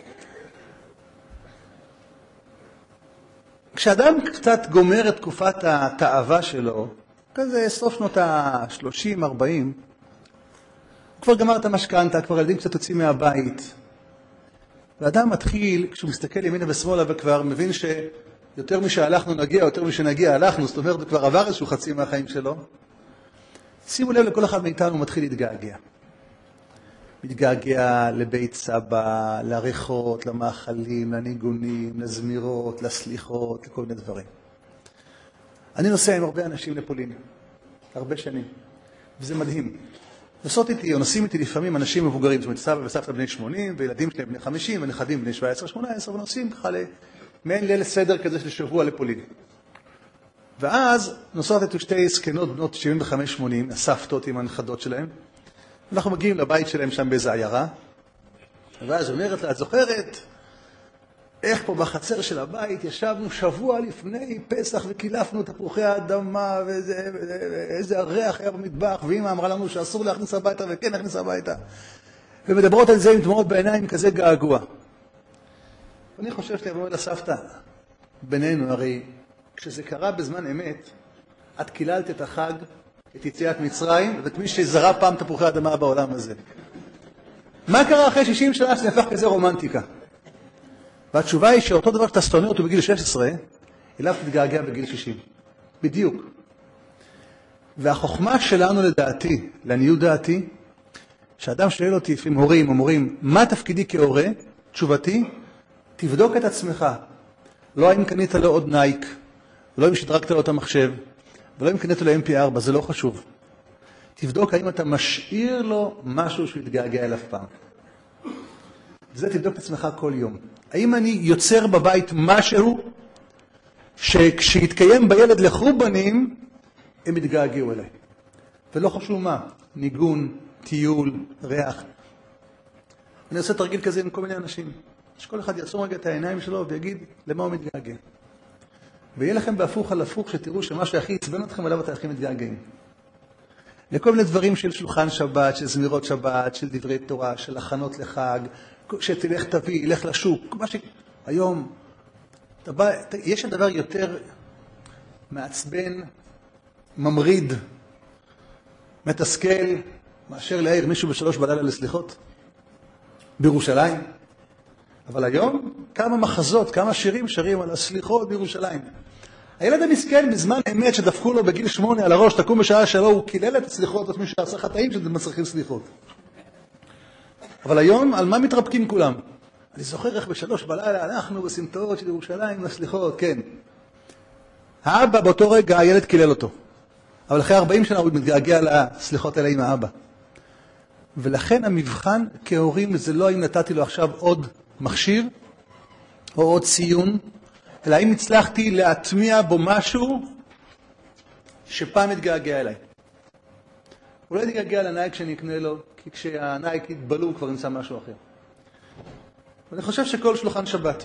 כשאדם קצת גומר את תקופת התאווה שלו, כזה סוף שנות ה-30, 40, הוא כבר גמר את המשכנתה, כבר ילדים קצת יוצאים מהבית. ואדם מתחיל, כשהוא מסתכל ימינה ושמאלה וכבר מבין שיותר משהלכנו נגיע, יותר משנגיע הלכנו, זאת אומרת, הוא כבר עבר איזשהו חצי מהחיים שלו. שימו לב, לכל אחד מאיתנו הוא מתחיל להתגעגע. מתגעגע לבית סבא, לריחות, למאכלים, לניגונים, לזמירות, לסליחות, לכל מיני דברים. אני נוסע עם הרבה אנשים לפולין, הרבה שנים, וזה מדהים. נוסעות איתי, או נוסעים איתי לפעמים אנשים מבוגרים, זאת אומרת, סבא וסבתא בני 80, וילדים שלהם בני 50, ונכדים בני 17-18, ונוסעים ככה מעין ליל סדר כזה של שבוע לפולין. ואז נוסעות איתי שתי זקנות בנות 75-80, הסבתות עם הנכדות שלהם, אנחנו מגיעים לבית שלהם שם באיזו עיירה, ואז אומרת לה, את זוכרת איך פה בחצר של הבית ישבנו שבוע לפני פסח וקילפנו תפוחי האדמה ואיזה הריח היה במטבח, ואמא אמרה לנו שאסור להכניס הביתה וכן להכניס הביתה. ומדברות על זה עם דמעות בעיניים כזה געגוע. אני חושב שתבוא לסבתא בינינו, הרי כשזה קרה בזמן אמת, את קיללת את החג, את יציאת מצרים, ואת מי שזרה פעם תפוחי האדמה בעולם הזה. מה קרה אחרי 60 שנה שזה הפך כזה רומנטיקה? והתשובה היא שאותו דבר שאתה שונא אותו בגיל 16, אליו תתגעגע בגיל 60. בדיוק. והחוכמה שלנו לדעתי, לעניות דעתי, שאדם שואל אותי עם הורים או מורים, מה תפקידי כהורה? תשובתי, תבדוק את עצמך. לא אם קנית לו עוד נייק, לא אם שדרגת לו את המחשב, ולא אם קנית לו MP4, זה לא חשוב. תבדוק האם אתה משאיר לו משהו שהוא יתגעגע אליו פעם. זה תבדוק את עצמך כל יום. האם אני יוצר בבית משהו שכשיתקיים בילד לחורבנים, הם יתגעגעו אליי. ולא חשוב מה, ניגון, טיול, ריח. אני עושה תרגיל כזה עם כל מיני אנשים. שכל אחד יעצור רגע את העיניים שלו ויגיד למה הוא מתגעגע. ויהיה לכם בהפוך על הפוך שתראו שמשהו הכי יצבן אתכם עליו אתם הכי מתגעגעים. לכל מיני דברים של שולחן שבת, של זמירות שבת, של דברי תורה, של הכנות לחג, שתלך תביא, ילך לשוק, מה היום יש הדבר יותר מעצבן, ממריד, מתסכל, מאשר להעיר מישהו ב3 בלילה לסליחות בירושלים. אבל היום כמה מחזות, כמה שירים שרים על הסליחות בירושלים. הילד המסכן בזמן אמת שדפקו לו בגיל 8 על הראש, תקום בשעה שלו, הוא קילל את הסליחות, את מי שעשה חטאים שמצריכים סליחות. אבל היום, על מה מתרפקים כולם? אני זוכר איך ב3 בלילה אנחנו בסמטאות של ירושלים לסליחות, כן. האבא באותו רגע, הילד קילל אותו. אבל אחרי 40 שנה הוא מתגעגע לסליחות האלה עם האבא. ולכן המבחן כהורים זה לא אם נתתי לו עכשיו עוד מכשיר או עוד ציון, אלא אם הצלחתי להטמיע בו משהו שפעם יתגעגע אליי. אולי יתגעגע לנייק שאני אקנה לו, כי כשהנייק יתבלו הוא כבר נמצא משהו אחר. ואני חושב שכל שולחן שבת,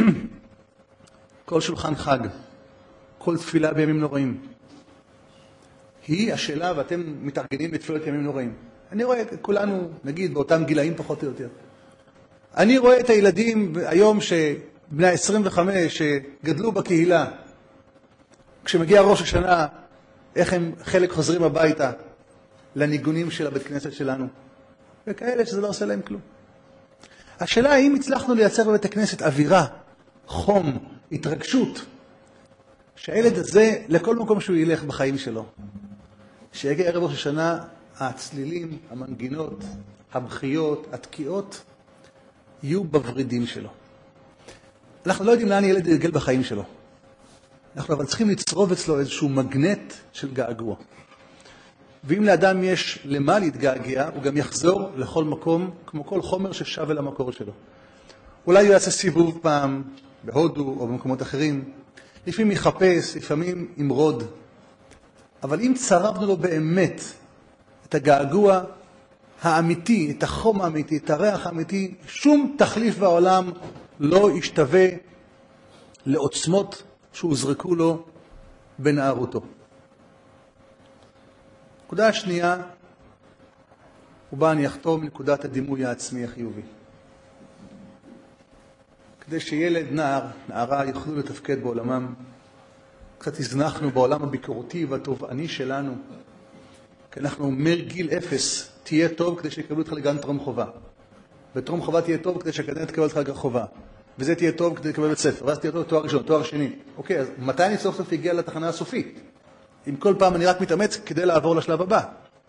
כל שולחן חג, כל תפילה בימים נוראים, היא השאלה, ואתם מתארגנים בתפילת ימים נוראים. אני רואה כולנו, נגיד, באותם גילאים פחות או יותר. אני רואה את הילדים היום בני ה-25 שגדלו בקהילה, כשמגיע ראש השנה, איך הם חלק חוזרים הביתה לניגונים של הבית כנסת שלנו, וכאלה שזה לא עושה להם כלום. השאלה האם הצלחנו לייצר בבית הכנסת אווירה, חום, התרגשות, שהילד הזה, לכל מקום שהוא ילך בחיים שלו, שיגיע ערב ראש השנה, הצלילים, המנגינות, הבכיות, התקיעות, יהיו בוורידים שלו. אנחנו לא יודעים לאן ילד יגל בחיים שלו. אנחנו אבל צריכים לצרוב אצלו איזשהו מגנט של געגוע. ואם לאדם יש למה להתגעגע, הוא גם יחזור לכל מקום, כמו כל חומר ששב אל המקור שלו. אולי הוא יעשה סיבוב פעם בהודו או במקומות אחרים. לפעמים יחפש, לפעמים ימרוד. אבל אם צרבנו לו באמת את הגעגוע האמיתי, את החום האמיתי, את הריח האמיתי, שום תחליף בעולם לא ישתווה לעוצמות שהוזרקו לו בנערותו. נקודה השנייה, ובה אני אחתום נקודת הדימוי העצמי החיובי. כדי שילד, נערה יוכלו לתפקד בעולמם, קצת הזנחנו בעולם הביקורתי והתובעני שלנו, כי אנחנו מגיל 0 תהיה טוב כדי שיקבלו אותך לגן טרום חובה. וטרום חובה תהיה טוב כדי שהקדנט תקבל אותך לגן חובה. וזה תהיה טוב כדי לקבל בית ספר. ואז תהיה טוב תואר ראשון, תואר שני. אוקיי, אז מתי אני סוף סוף הגיע לתחנה הסופית? אם כל פעם אני רק מתאמץ כדי לעבור לשלב הבא.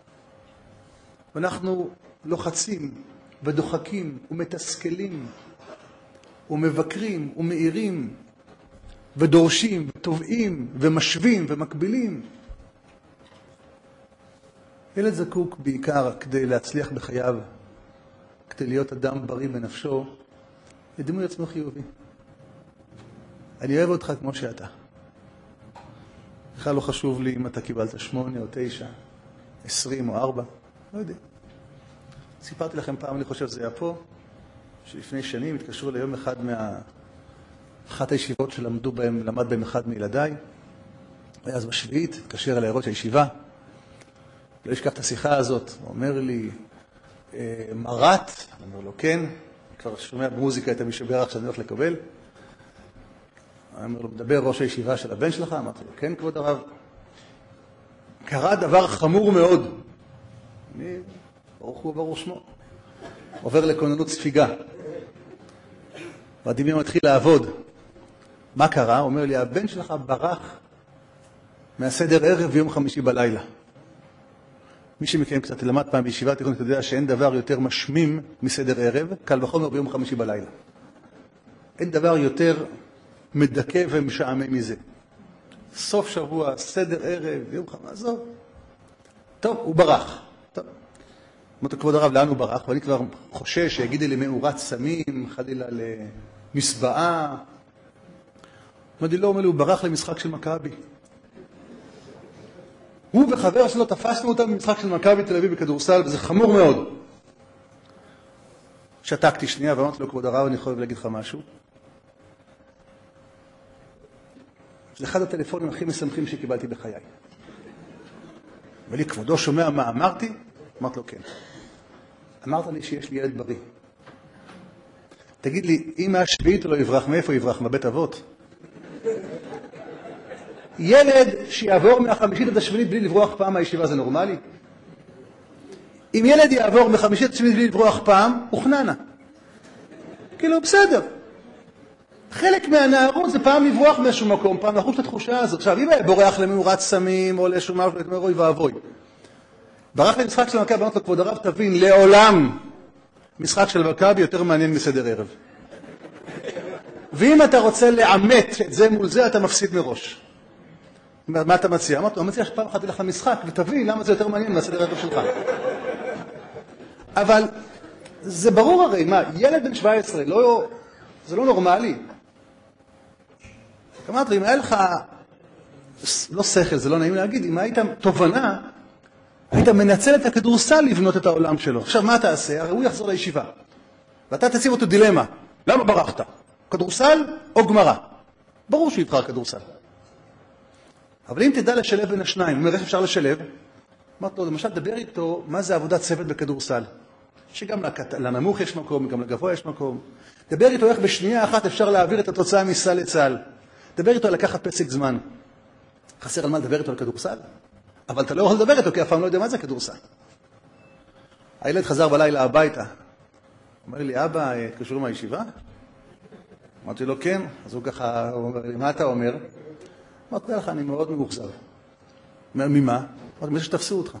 ואנחנו לוחצים ודוחקים ומתסכלים ומבקרים ומאירים ודורשים ותובעים ומשווים ומקבילים. ילד זקוק בעיקר כדי להצליח בחייו, כדי להיות אדם בריא בנפשו, לדימוי עצמו חיובי. אני אוהב אותך כמו שאתה. בכלל לא חשוב לי אם אתה קיבלת 8 או 9, 20 או 4, לא יודע. סיפרתי לכם פעם, אני חושב שזה היה פה, שלפני שנים התקשרו ליום אחד אחת הישיבות שלמד בהם אחד מילדיי. היה אז בשביעית, התקשר אליי ראש הישיבה. לא אשכח את השיחה הזאת. הוא אומר לי, מרת? אני אומר לו, כן. כבר שומע במוזיקה את המשברך שאני הולך לקבל. אני אומר לו, מדבר ראש הישיבה של הבן שלך? אמרתי לו, כן, כבוד הרב. קרה דבר חמור מאוד. אני, ברוך הוא וברוך שמו. עובר לכוננות ספיגה. והדמיון מתחיל לעבוד. מה קרה? הוא אומר לי, הבן שלך ברח מהסדר ערב ביום חמישי בלילה. מי שמכם קצת למד פעם בישיבה תיכון, אתה יודע שאין דבר יותר משמים מסדר ערב, קל וחומר ביום חמישי בלילה. אין דבר יותר מדכא ומשעמם מזה. סוף שבוע, סדר ערב, יום חמישי, עזוב. טוב, הוא ברח. טוב. אמרתי, כבוד הרב, לאן הוא ברח? ואני כבר חושש שיגידי לי מאורת סמים, חלילה למסבעה. אמרתי, לא, אומר לי, הוא ברח למשחק של מכבי. הוא וחבר שלו תפסנו אותם במשחק של מכבי תל אביב בכדורסל, וזה חמור מאוד. שתקתי שנייה ואמרתי לו, כבוד הרב, אני יכול להגיד לך משהו. זה אחד הטלפונים הכי משמחים שקיבלתי בחיי. ולי, כבודו שומע מה אמרתי? אמרתי לו, כן. אמרת לי שיש לי ילד בריא. תגיד לי, אם מהשביעית לא יברח, מאיפה יברח? מבית אבות? ילד שיעבור מהחמישית עד השמינית בלי לברוח פעם מהישיבה זה נורמלי? אם ילד יעבור מחמישית עד השמינית בלי לברוח פעם, הוא חננה. כאילו, בסדר. חלק מהנערות זה פעם לברוח מאיזשהו מקום, פעם לחוש את התחושה הזאת. עכשיו, אם היה בורח למאורת סמים או לאיזשהו משהו, אוי ואבוי. ברח למשחק של מכבי, אמרת לו, כבוד הרב, תבין, לעולם משחק של מכבי יותר מעניין מסדר ערב. ואם אתה רוצה לעמת את זה מול זה, אתה מפסיד מראש. מה אתה מציע? אמרתי לו, מציע שפעם אחת תלך למשחק ותבין למה זה יותר מעניין מהסדר ערב שלך. אבל זה ברור הרי, מה, ילד בן 17, זה לא נורמלי. אמרתי, אם היה לך, לא שכל, זה לא נעים להגיד, אם היית תובנה, היית מנצל את הכדורסל לבנות את העולם שלו. עכשיו, מה תעשה? הרי הוא יחזור לישיבה. ואתה תציב אותו דילמה. למה ברחת? כדורסל או גמרא? ברור שהוא יבחר כדורסל. אבל אם תדע לשלב בין השניים, הוא אומר, איך אפשר לשלב? אמרת לו, למשל, דבר איתו, מה זה עבודת צוות בכדורסל? שגם לנמוך יש מקום, גם לגבוה יש מקום. דבר איתו איך בשנייה אחת אפשר להעביר את התוצאה מסל לצל. דבר איתו על לקחת פסק זמן. חסר על מה לדבר איתו על כדורסל? אבל אתה לא יכול לדבר איתו, כי אף פעם לא יודע מה זה כדורסל. הילד חזר בלילה הביתה. אומר לי, אבא, התקשרו מהישיבה? אמרתי לו, כן. אז הוא ככה, הוא אומר לי, מה אתה אומר? אמרתי לך, אני מאוד מאוכזב. ממה? אמרתי, מזה שתפסו אותך.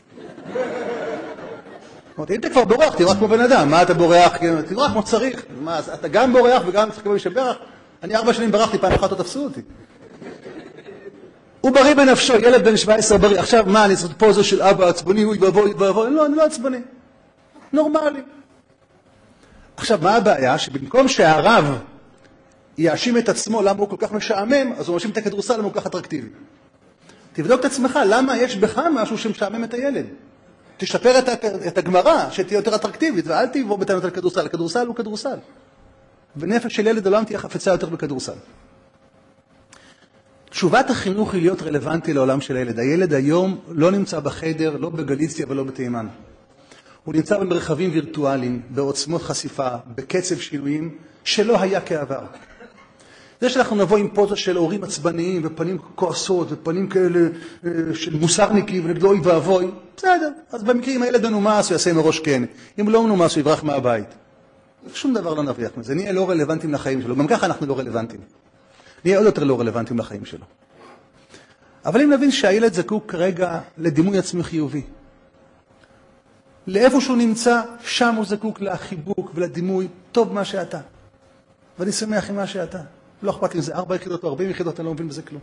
אמרתי, אם אתה כבר בורח, תראה כמו בן אדם. מה אתה בורח? תראה כמו צריך. מה, אתה גם בורח וגם צריך כמו משברך? אני 4 שנים ברחתי, פעם אחת לא תפסו אותי. הוא בריא בנפשו, ילד בן 17 בריא. עכשיו, מה, אני צריך פוזו של אבא עצבני, הוא יבוא. לא, אני לא עצבני. נורמלי. עכשיו, מה הבעיה? שבמקום שהרב יאשים את עצמו למה הוא כל כך משעמם, אז הוא מאשים את הכדורסל למה הוא כל כך אטרקטיבי. תבדוק את עצמך, למה יש בך משהו שמשעמם את הילד? תשפר את הגמרא, שתהיה יותר אטרקטיבית, ואל תבוא בטענות על כדורסל. הכדורסל הוא כדורסל. ונפש של ילד עולם תהיה חפצה יותר בכדורסל. תשובת החינוך היא להיות רלוונטי לעולם של הילד. הילד היום לא נמצא בחדר, לא בגליציה ולא בתימן. הוא נמצא במרחבים וירטואליים, בעוצמות חשיפה, בקצב שינויים, שלא היה כעבר. זה שאנחנו נבוא עם פוזות של הורים עצבניים, ופנים כועסות, ופנים כאלה של מוסרניקים, ונגדו אוי ואבוי, בסדר. אז במקרים הילד מנומס, הוא יעשה מראש כן. אם לא מנומס, הוא יברח מהבית. שום דבר לא נבריח מזה. נהיה לא רלוונטיים לחיים שלו. גם ככה אנחנו לא רלוונטיים. נהיה עוד יותר לא רלוונטיים לחיים שלו. אבל אם נבין שהילד זקוק כרגע לדימוי עצמי חיובי, לאיפה שהוא נמצא, שם הוא זקוק לחיבוק ולדימוי טוב מה שאתה. ואני שמח עם מה שאתה. לא אכפת לי אם זה 4 יחידות או 40 יחידות, אני לא מבין בזה כלום.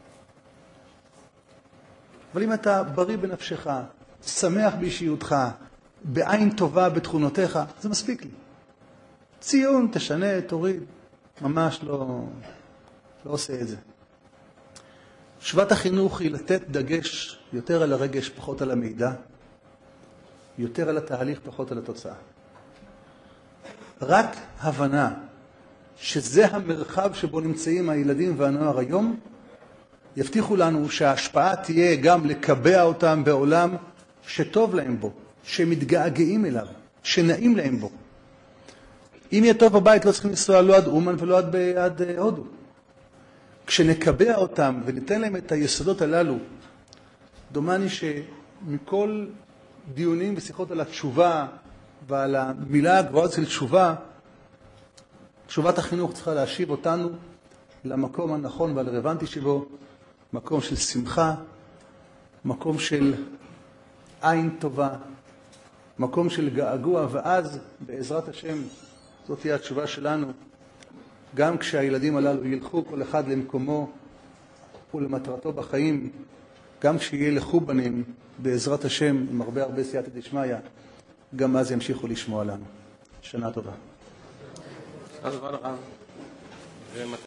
אבל אם אתה בריא בנפשך, שמח באישיותך, בעין טובה בתכונותיך, זה מספיק לי. ציון, תשנה, תוריד. ממש לא עושה את זה. תשובת החינוך היא לתת דגש יותר על הרגש, פחות על המידע. יותר על התהליך, פחות על התוצאה. רק הבנה שזה המרחב שבו נמצאים הילדים והנוער היום, יבטיחו לנו שההשפעה תהיה גם לקבע אותם בעולם שטוב להם בו, שמתגעגעים אליו, שנעים להם בו. אם יהיה טוב בבית, לא צריכים לנסוע לא עד אומן ולא עד הודו. כשנקבע אותם וניתן להם את היסודות הללו, דומני שמכל דיונים ושיחות על התשובה ועל המילה הגבוהה של תשובה, תשובת החינוך צריכה להשיב אותנו למקום הנכון והרלוונטי שבו, מקום של שמחה, מקום של עין טובה, מקום של געגוע, ואז בעזרת השם זאת תהיה התשובה שלנו, גם כשהילדים הללו ילכו כל אחד למקומו ולמטרתו בחיים, גם כשילכו בנים בעזרת השם עם הרבה סייעתא דשמיא, גם אז ימשיכו לשמוע לנו. שנה טובה.